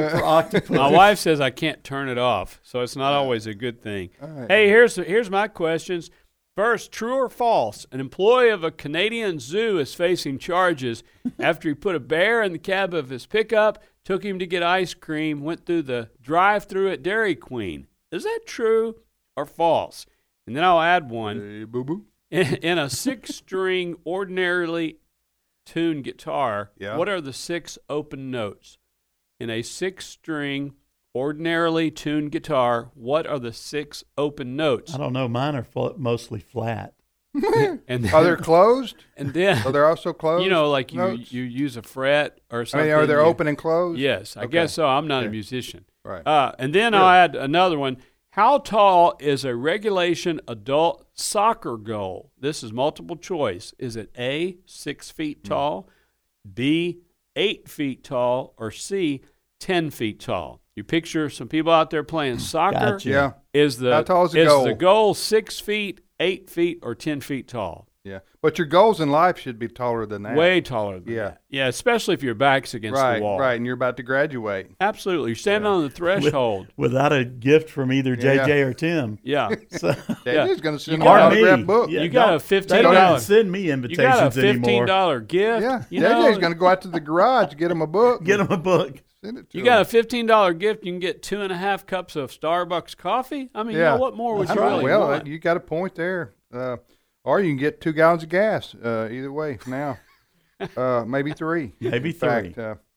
C: wife says I can't turn it off, so it's not always a good thing. Right. Hey, here's my questions. First, true or false? An employee of a Canadian zoo is facing charges after he put a bear in the cab of his pickup, took him to get ice cream, went through the drive-thru at Dairy Queen. Is that true or false? And then I'll add one.
D: Hey, boo-boo.
C: In a 6-string ordinarily tuned guitar, what are the 6 open notes? In a 6-string ordinarily tuned guitar, what are the 6 open notes?
E: I don't know. Mine are mostly flat.
C: And
D: are they closed?
C: And then
D: they're also closed.
C: You know, like you use a fret or something.
D: Are they open and closed?
C: Yes, I guess so. I'm not a musician.
D: Right.
C: And then I'll add another one. How tall is a regulation adult soccer goal? This is multiple choice. Is it A, 6 feet tall, B, 8 feet tall, or C, 10 feet tall? You picture some people out there playing soccer.
E: Gotcha.
D: Yeah.
C: How
D: tall is the goal?
C: The goal 6 feet, 8 feet, or 10 feet tall?
D: Yeah. But your goals in life should be taller than that.
C: Way taller than that. Yeah, especially if your back's against the wall.
D: Right, and you're about to graduate.
C: Absolutely. You're standing on the threshold.
E: Without a gift from either JJ or Tim.
C: Yeah.
D: So, JJ's going to send an autographed book.
C: You got a $15.
E: They don't even send me invitations anymore.
C: You got a $15 gift.
D: Yeah. JJ's going to go out to the garage, get him a book.
E: Get him a book.
C: You got a $15 gift. You can get 2.5 cups of Starbucks coffee. I mean, you know, what more would you really want?
D: You got a point there. Or you can get 2 gallons of gas. Either way, now, maybe 3.
E: Maybe 3.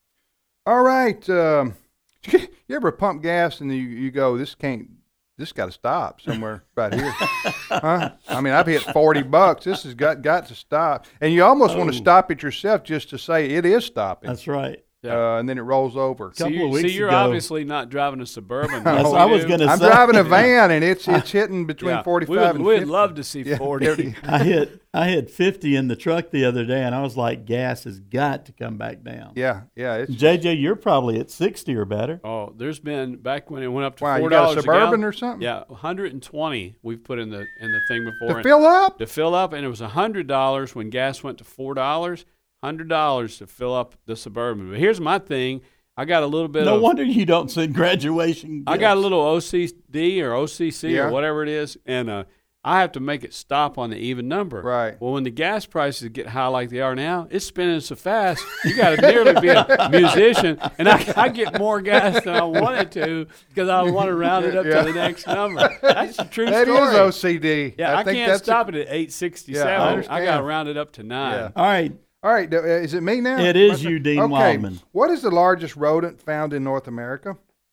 D: All right. You ever pump gas and you go, this got to stop somewhere right here? Huh? I mean, I've hit $40. This has got to stop, and you almost want to stop it yourself just to say it is stopping.
E: That's right.
D: And then it rolls over.
C: So you're obviously not driving a Suburban.
E: I was going to say.
D: I'm driving a van, and it's hitting between 45 and 50.
C: We'd love to see 40.
E: I hit 50 in the truck the other day, and I was like, gas has got to come back down.
D: Yeah.
E: JJ, you're probably at 60 or better.
C: Oh, there's been back when it went up to $4
D: you got a Suburban
C: a gallon,
D: or something?
C: Yeah, 120 we've put in the thing before.
D: To fill up?
C: To fill up, and it was $100 when gas went to $4. $100 to fill up the Suburban. But here's my thing. I got a little bit
E: No wonder you don't send graduation gifts.
C: I got a little OCD or OCC or whatever it is, and I have to make it stop on the even number.
D: Right.
C: Well, when the gas prices get high like they are now, it's spinning so fast, you got to nearly be a musician. And I get more gas than I wanted to because I want to round it up to the next number. That's a true story.
D: That is OCD.
C: Yeah, I can't stop it at 867.
D: Yeah,
C: I got to round it up to 9.
E: Yeah.
D: All right, is it me now?
E: It is you, Dean Wildman.
D: What is the largest rodent found in North America?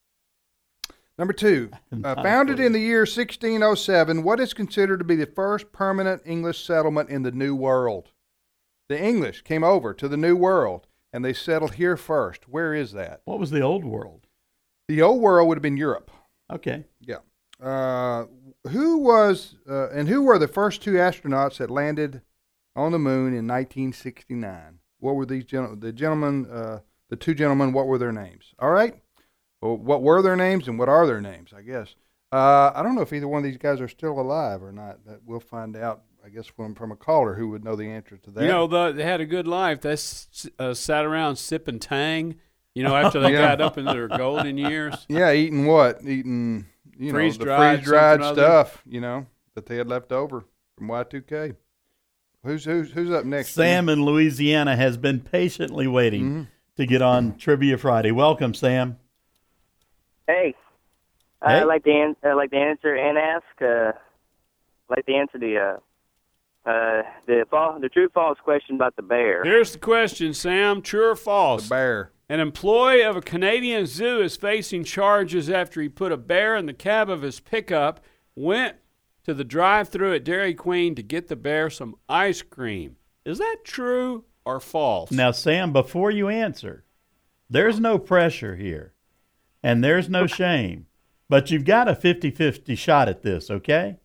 D: Number 2, founded in the year 1607, what is considered to be the first permanent English settlement in the New World? The English came over to the New World, and they settled here first. Where is that?
E: What was the Old World?
D: The Old World would have been Europe.
E: Okay.
D: Yeah. Who were the first 2 astronauts that landed on the moon in 1969? What were these the 2 gentlemen, what were their names? All right? Well, what were their names and what are their names, I guess? I don't know if either one of these guys are still alive or not. That we'll find out, I guess, from a caller who would know the answer to that.
C: You know, they had a good life. They sat around sipping Tang, you know, after they got up in their golden years.
D: Yeah, eating what? Eating, you know, the freeze-dried stuff, you know, that they had left over from Y2K. Who's up next?
E: Sam in Louisiana has been patiently waiting to get on Trivia Friday. Welcome, Sam.
M: Hey. I'd like to answer and ask. I'd like to answer the true false question about the bear.
C: Here's the question, Sam. True or false?
D: The bear.
C: An employee of a Canadian zoo is facing charges after he put a bear in the cab of his pickup, went to the drive-thru at Dairy Queen to get the bear some ice cream. Is that true or false?
E: Now, Sam, before you answer, there's no pressure here, and there's no shame. But you've got a 50-50 shot at this, okay?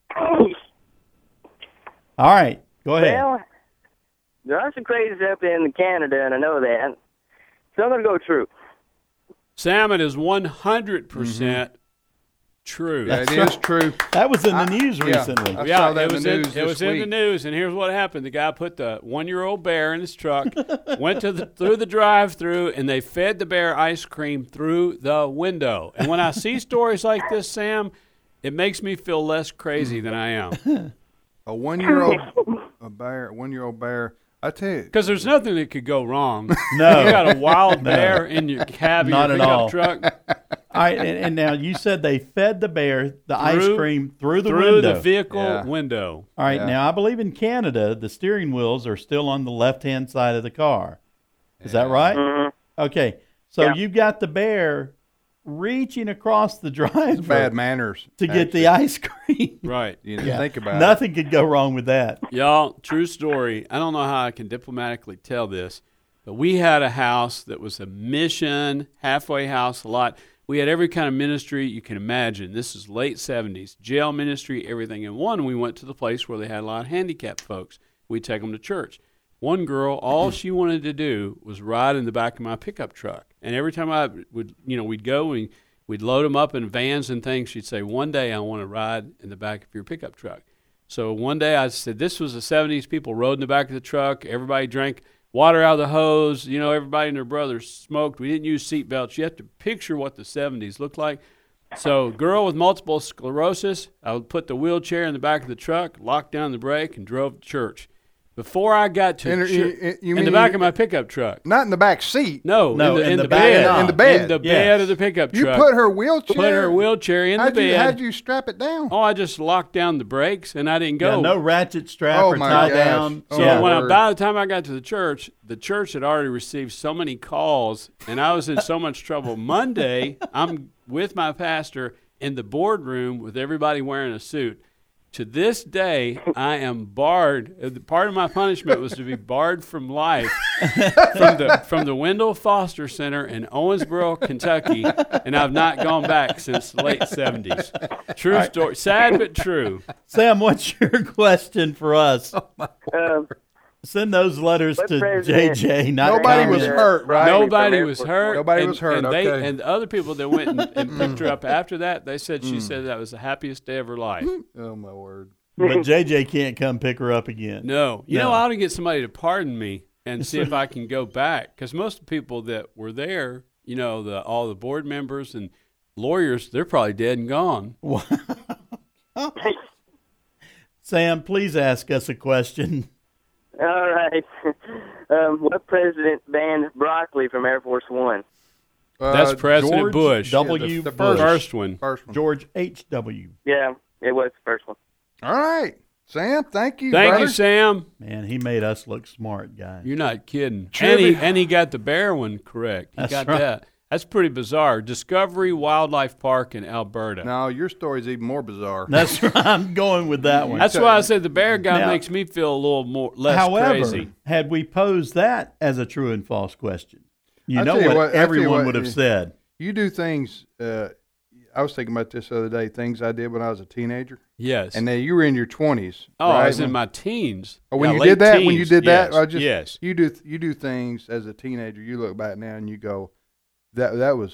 E: All right, go ahead.
M: Well, there are some crazies up in Canada, and I know that. So I'm going to go true.
C: Sam, it is 100% true.
D: Yeah, it is true.
E: That was in the news recently.
D: I saw that
C: it
D: in the news
C: it was
D: this
C: in the
D: week.
C: news, and here's what happened. The guy put the 1-year-old bear in his truck, went through the drive-thru, and they fed the bear ice cream through the window. And when I see stories like this, Sam, it makes me feel less crazy than I am.
D: A 1-year-old bear. I tell you,
C: because there's nothing that could go wrong.
E: No,
C: you got a wild bear in your cab of
E: Not
C: your
E: at all.
C: pickup truck.
E: All right, and now you said they fed the bear the ice cream through the
C: window.
E: window.
C: The vehicle window.
E: All right, now I believe in Canada, the steering wheels are still on the left-hand side of the car. Is that right?
M: Mm-hmm.
E: Okay, so you've got the bear reaching across the driveway.
D: bad manners
E: to get the ice cream.
C: Right.
D: You didn't think about
E: Nothing could go wrong with that.
C: Y'all, true story. I don't know how I can diplomatically tell this, but we had a house that was a mission, halfway house, a lot. We had every kind of ministry you can imagine. This is late 70s, jail ministry, everything. And one, we went to the place where they had a lot of handicapped folks. We'd take them to church. One girl, all she wanted to do was ride in the back of my pickup truck. And every time I would, we'd go and we'd load them up in vans and things, she'd say, one day I want to ride in the back of your pickup truck. So one day I said, this was the 70s, people rode in the back of the truck, everybody drank water out of the hose, everybody and their brothers smoked. We didn't use seat belts. You have to picture what the 70s looked like. So girl with multiple sclerosis, I would put the wheelchair in the back of the truck, locked down the brake, and drove to church. Before I got to in the back of my pickup truck.
D: Not in the back seat.
C: No, in the
D: bed. In the bed.
C: In the bed of the pickup truck.
D: You put her wheelchair.
C: Put her wheelchair in the bed.
D: How'd you strap it down?
C: Oh, I just locked down the brakes and I didn't go.
E: Yeah, no ratchet strap or tie down.
C: So by the time I got to the church had already received so many calls and I was in so much trouble. Monday, I'm with my pastor in the boardroom with everybody wearing a suit. To this day, I am barred. Part of my punishment was to be barred from life from the Wendell Foster Center in Owensboro, Kentucky, and I've not gone back since the late 70s. True story. Sad but true.
E: Sam, what's your question for us? Send those letters to JJ.
D: Nobody was hurt, right?
C: Nobody was hurt.
D: Nobody was hurt.
C: And the other people that went and picked her up after that, they said she said that was the happiest day of her life.
D: Oh my word!
E: But JJ can't come pick her up again.
C: No, I ought to get somebody to pardon me and see if I can go back because most of the people that were there, all the board members and lawyers, they're probably dead and gone.
E: Sam, please ask us a question.
M: All right. What president banned broccoli from Air Force One?
C: That's President
E: George
C: Bush.
E: W.
C: The
E: Bush.
C: first one.
E: George H.W.
M: Yeah, it was the first one.
D: All right. Sam, thank you.
C: Thank you, Sam.
E: Man, he made us look smart, guys.
C: You're not kidding.
D: Trivia.
C: And he got the bear one correct. He got that. That's pretty bizarre. Discovery Wildlife Park in Alberta.
D: No, your story's even more bizarre.
E: That's right. I'm going with that one.
C: That's why I said the bear guy makes me feel a little less crazy.
E: Had we posed that as a true and false question, you know
D: what
E: everyone would have said.
D: You do things. I was thinking about this the other day. Things I did when I was a teenager.
C: Yes.
D: And then you were in your 20s.
C: Oh,
D: right?
C: I was in my teens.
D: Oh, when
C: yeah,
D: you did that,
C: teens.
D: when you did
C: yes.
D: that,
C: yes.
D: You do things as a teenager. You look back now and you go, that was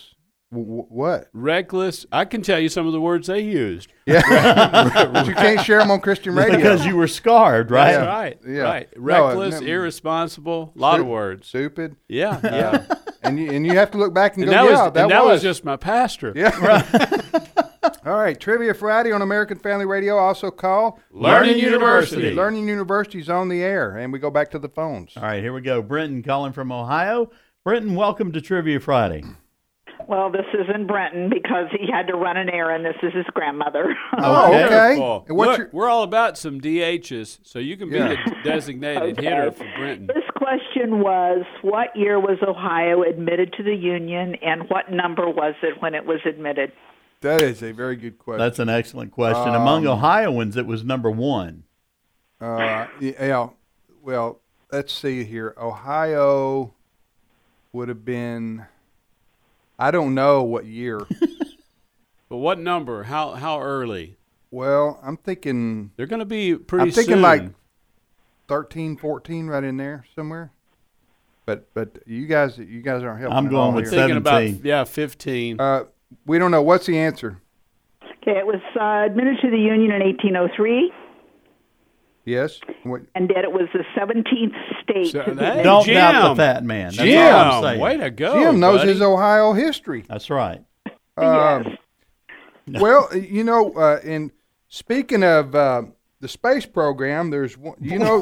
D: What?
C: Reckless. I can tell you some of the words they used.
D: Yeah. But you can't share them on Christian radio.
E: Because you were scarred, right?
C: That's right.
D: Yeah.
C: Right.
D: No,
C: Reckless, irresponsible, a lot of words.
D: Stupid.
C: Yeah, yeah.
D: And you have to look back and go,
C: that was just my pastor.
D: Yeah. Right. All right. Trivia Friday on American Family Radio, also called
C: Learning University.
D: Learning University is on the air, and we go back to the phones.
E: All right, here we go. Brenton calling from Ohio. Brenton, welcome to Trivia Friday.
N: Well, this isn't Brenton because he had to run an errand. This is his grandmother.
D: Oh, okay.
C: And Look, we're all about some DHs, so you can be the designated hitter for Brenton.
N: This question was, what year was Ohio admitted to the Union, and what number was it when it was admitted?
D: That is a very good question.
E: That's an excellent question. Among Ohioans, it was number 1.
D: Yeah. Well, let's see here. Ohio would have been, I don't know what year.
C: But what number? How early?
D: Well, I'm thinking
C: they're going to be pretty
D: soon. I'm thinking
C: soon.
D: like 13, 14, right in there somewhere. But you guys aren't helping.
E: I'm going with 17.
C: About 15.
D: We don't know. What's the answer?
N: Okay, it was admitted to the Union in 1803.
D: Yes.
N: And that it was the 17th state.
E: So don't doubt the fat man. That's all I'm saying.
C: Way to go,
D: Jim knows
C: buddy.
D: his Ohio history.
E: That's right.
D: Well, and speaking of the space program, there's one,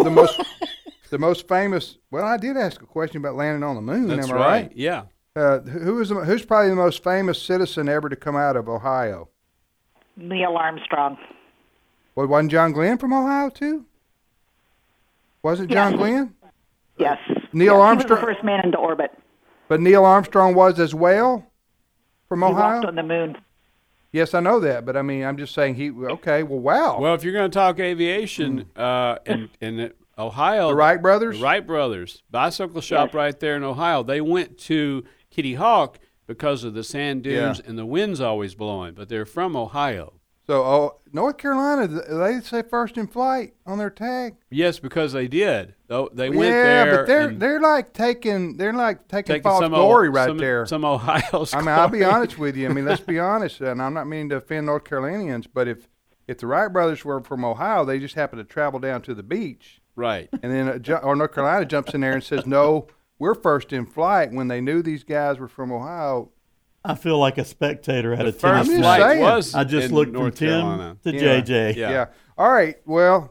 D: the most famous. Well, I did ask a question about landing on the moon.
C: That's
D: am I right?
C: Yeah.
D: Who's probably the most famous citizen ever to come out of Ohio?
N: Neil Armstrong.
D: Well, wasn't John Glenn from Ohio too? Wasn't John Glenn?
N: Yes.
D: Neil Armstrong.
N: He was the first man into orbit.
D: But Neil Armstrong was as well from Ohio?
N: He walked on the moon.
D: Yes, I know that, but I mean, I'm just saying wow.
C: Well, if you're going to talk aviation in Ohio,
D: the Wright brothers?
C: The Wright brothers, bicycle shop right there in Ohio, they went to Kitty Hawk because of the sand dunes and the wind's always blowing, but they're from Ohio.
D: So, North Carolina, they say first in flight on their tag.
C: Yes, because they did. They went there.
D: Yeah, but they're like taking false glory there.
C: Some Ohio's.
D: I mean, I'll be honest with you. I mean, let's be honest, and I'm not meaning to offend North Carolinians, but if the Wright brothers were from Ohio, they just happened to travel down to the beach,
C: right?
D: And then North Carolina jumps in there and says, "No, we're first in flight." When they knew these guys were from Ohio.
E: I feel like a spectator at a
C: tennis
E: match.
C: Was
E: I just looked from
C: North
E: Tim
C: Carolina.
E: to JJ.
D: Yeah. All right. Well,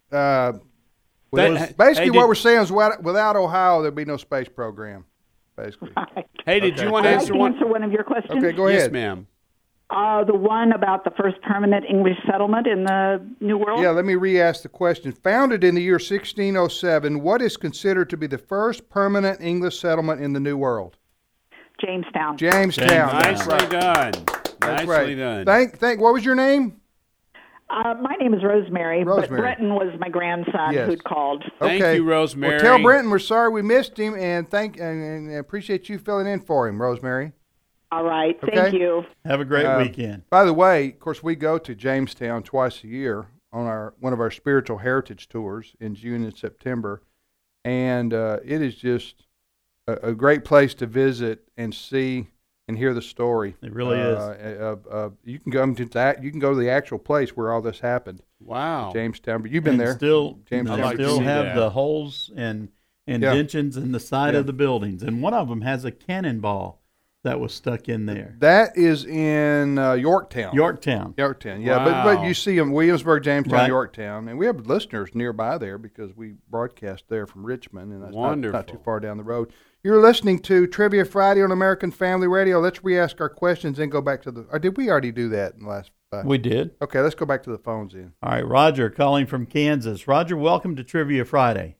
D: basically what we're saying is without Ohio, there'd be no space program. Basically.
C: Hey, did you want to answer one
N: of your questions?
D: Okay, go ahead.
C: Yes, ma'am.
N: The one about the first permanent English settlement in the New World?
D: Yeah, let me re-ask the question. Founded in the year 1607, what is considered to be the first permanent English settlement in the New World?
N: Jamestown.
C: Nicely done.
D: That's
C: Nicely
D: right.
C: done.
D: Thank. What was your name?
N: My name is Rosemary, but Brenton was my grandson who'd called.
C: Thank you, Rosemary.
D: Well, tell Brenton we're sorry we missed him, and appreciate you filling in for him, Rosemary.
N: All right. Thank you.
E: Have a great weekend.
D: By the way, of course, we go to Jamestown twice a year on one of our spiritual heritage tours in June and September, and it is just a great place to visit and see and hear the story.
E: It really is.
D: You can go to that. You can go to the actual place where all this happened.
C: Wow,
D: Jamestown. But you've been there.
E: Jamestown still have the holes and indentions in the side of the buildings, and one of them has a cannonball that was stuck in there.
D: That is in Yorktown.
E: Yorktown.
D: Yeah.
C: Wow.
D: But you see them Williamsburg, Jamestown,
E: Right.
D: Yorktown, and we have listeners nearby there because we broadcast there from Richmond, and that's not too far down the road. You're listening to Trivia Friday on American Family Radio. Let's re-ask our questions and go back to or did we already do that in the last 5?
E: We did.
D: Okay, let's go back to the phones then.
E: All right, Roger calling from Kansas. Roger, welcome to Trivia Friday.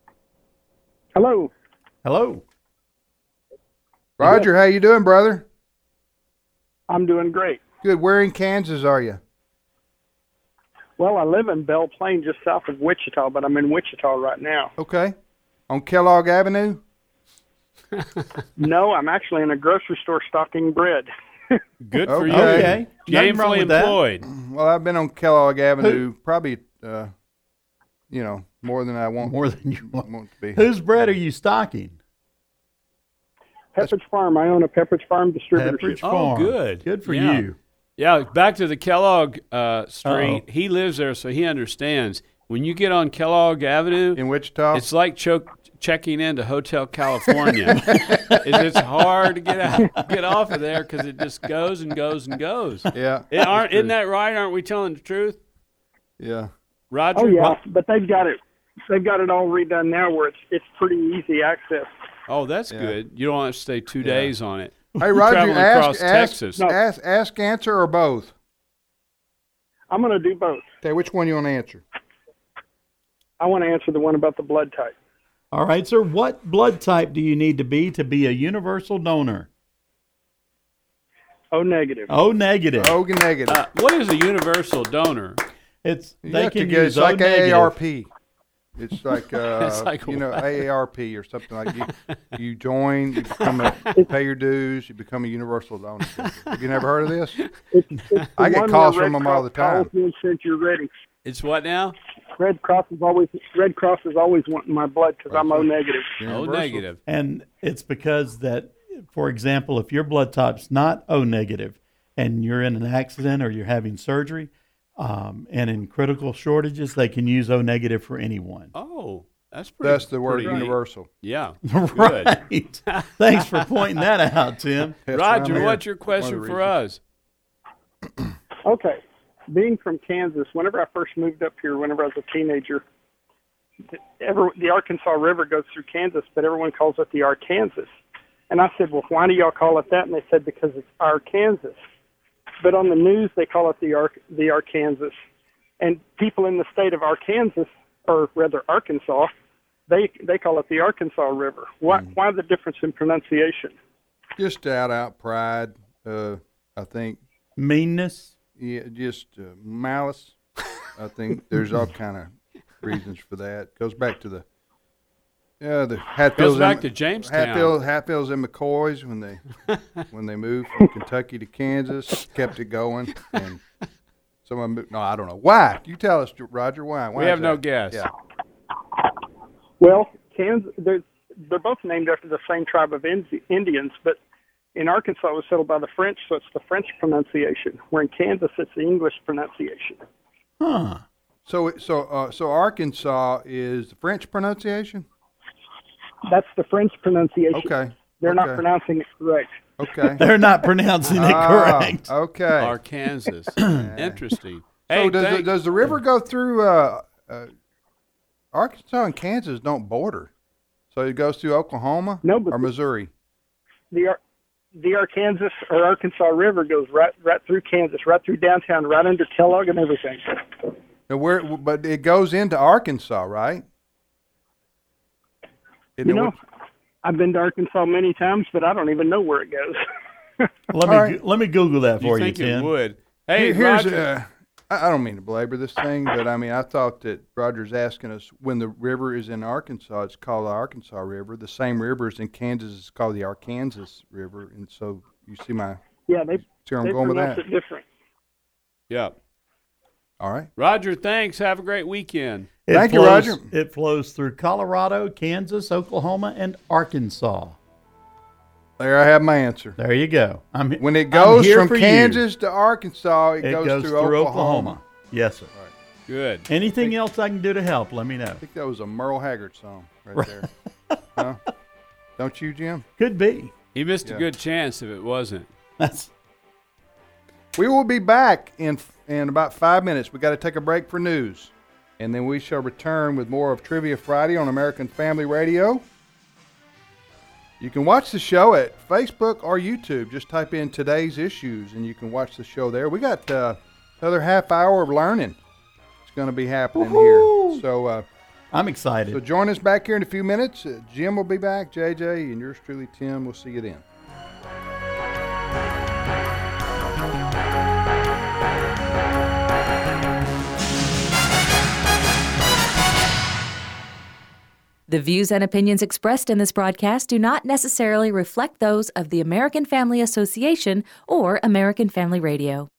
O: Hello.
E: Hello.
D: Roger, how you doing, brother?
O: I'm doing great.
D: Good. Where in Kansas are you?
O: Well, I live in Belle Plaine, just south of Wichita, but I'm in Wichita right now.
D: Okay. On Kellogg Avenue?
O: No, I'm actually in a grocery store stocking bread.
C: Good for you.
E: Okay.
C: Gainfully employed.
D: Well, I've been on Kellogg Avenue probably, more than I want.
E: More than you want
D: to be.
E: Whose bread are you stocking?
O: Pepperidge Farm. I own a Pepperidge Farm distributorship.
E: Pepperidge Farm.
C: Oh, good.
E: Good for
C: Yeah.
E: you.
C: Yeah, back to the Kellogg Street.
E: Uh-oh.
C: He lives there, so he understands. When you get on Kellogg Avenue
D: in Wichita,
C: it's like checking into Hotel California. It's hard to get off of there because it just goes and goes and goes.
D: Yeah,
C: isn't that right? Aren't we telling the truth?
D: Yeah,
C: Roger.
O: Oh yeah, but they've got it all redone now where it's pretty easy access.
C: Oh, that's good. You don't have to stay 2 days on it.
D: Hey,
C: You're
D: Roger,
C: traveling across Texas.
D: ask, answer, or both?
O: I'm going to do both.
D: Okay, which one you want to answer?
O: I want to answer the one about the blood type.
E: All right, sir. What blood type do you need to be a universal donor?
O: O negative.
E: O negative.
D: O negative.
C: What is a universal donor?
E: It's
D: You
E: they
D: have to
E: can
D: get,
E: use
D: it's like
E: O negative.
D: AARP. It's like,
C: It's like what?
D: AARP or something like you join, you pay your dues, you become a universal donor. Have you never heard of this?
O: It's
D: I get
O: one
D: calls
O: where
D: from
O: Red
D: them all the
O: Cross calls
D: time.
O: me and says you're ready.
C: It's what now?
O: Red Cross is always wanting my blood because I'm O negative.
C: O negative.
E: And it's because that, for example, if your blood type's not O negative and you're in an accident or you're having surgery, and in critical shortages, they can use O negative for anyone.
C: Oh, that's pretty.
D: That's the word
C: pretty neat.
D: universal.
C: Yeah.
E: Right.
C: Good.
E: Thanks for pointing that out, Tim.
C: Roger, what's your question for us?
O: Okay. Being from Kansas, whenever I first moved up here, whenever I was a teenager, the Arkansas River goes through Kansas, but everyone calls it the Arkansas. And I said, well, why do y'all call it that? And they said, because it's Arkansas. But on the news, they call it the Arkansas. And people in the state of Arkansas, or rather Arkansas, they call it the Arkansas River. Why the difference in pronunciation?
D: Just out pride, I think.
E: Meanness?
D: Yeah, just malice. I think there's all kind of reasons for that. Goes back to the Hatfields.
C: Goes back to Jamestown.
D: Hatfields and McCoys when they moved from Kentucky to Kansas, kept it going. And someone moved. No, I don't know why. You tell us, Roger. Why?
C: We have no guess.
D: Yeah.
O: Well, Kansas, they're both named after the same tribe of Indians, but in Arkansas it was settled by the French, so it's the French pronunciation. Where in Kansas it's the English pronunciation.
E: Huh.
D: So Arkansas is the French pronunciation?
O: That's the French pronunciation.
D: Okay.
O: They're not pronouncing it correct.
D: Okay.
E: They're not pronouncing it correct.
D: Okay.
C: Arkansas. Interesting.
D: So does the river go through Arkansas and Kansas don't border? So it goes through Oklahoma or Missouri?
O: The Arkansas or Arkansas River goes right through Kansas, right through downtown, right under Kellogg and everything.
D: Now but it goes into Arkansas, right?
O: I've been to Arkansas many times, but I don't even know where it goes.
E: Let me Google that for you,
C: think
E: Tim.
C: it would. Hey,
D: here's
C: Roger.
D: I don't mean to belabor this thing, but I mean I thought that Roger's asking us when the river is in Arkansas, it's called the Arkansas River. The same river is in Kansas is called the Arkansas River, and so you see my
O: yeah they
D: see where I'm
O: they
D: going with
O: pronounce
D: that.
O: it different.
C: Yeah.
D: All right.
C: Roger, thanks. Have a great weekend.
D: Thank you, Roger.
E: It flows through Colorado, Kansas, Oklahoma, and Arkansas.
D: There I have my answer.
E: There you go.
D: When it goes
E: here
D: from
E: for
D: Kansas to Arkansas, it goes through Oklahoma.
E: Yes, sir.
D: Right.
C: Good.
E: Anything else I can do to help, let me know.
D: I think that was a Merle Haggard song right there. Huh? Don't you, Jim?
E: Could be.
C: He missed a good chance if it wasn't.
D: We will be back in about 5 minutes. We got to take a break for news, and then we shall return with more of Trivia Friday on American Family Radio. You can watch the show at Facebook or YouTube. Just type in today's issues, and you can watch the show there. We got another half hour of learning. It's going to be happening here. So
E: I'm excited.
D: So join us back here in a few minutes. Jim will be back, JJ, and yours truly, Tim. We'll see you then.
P: The views and opinions expressed in this broadcast do not necessarily reflect those of the American Family Association or American Family Radio.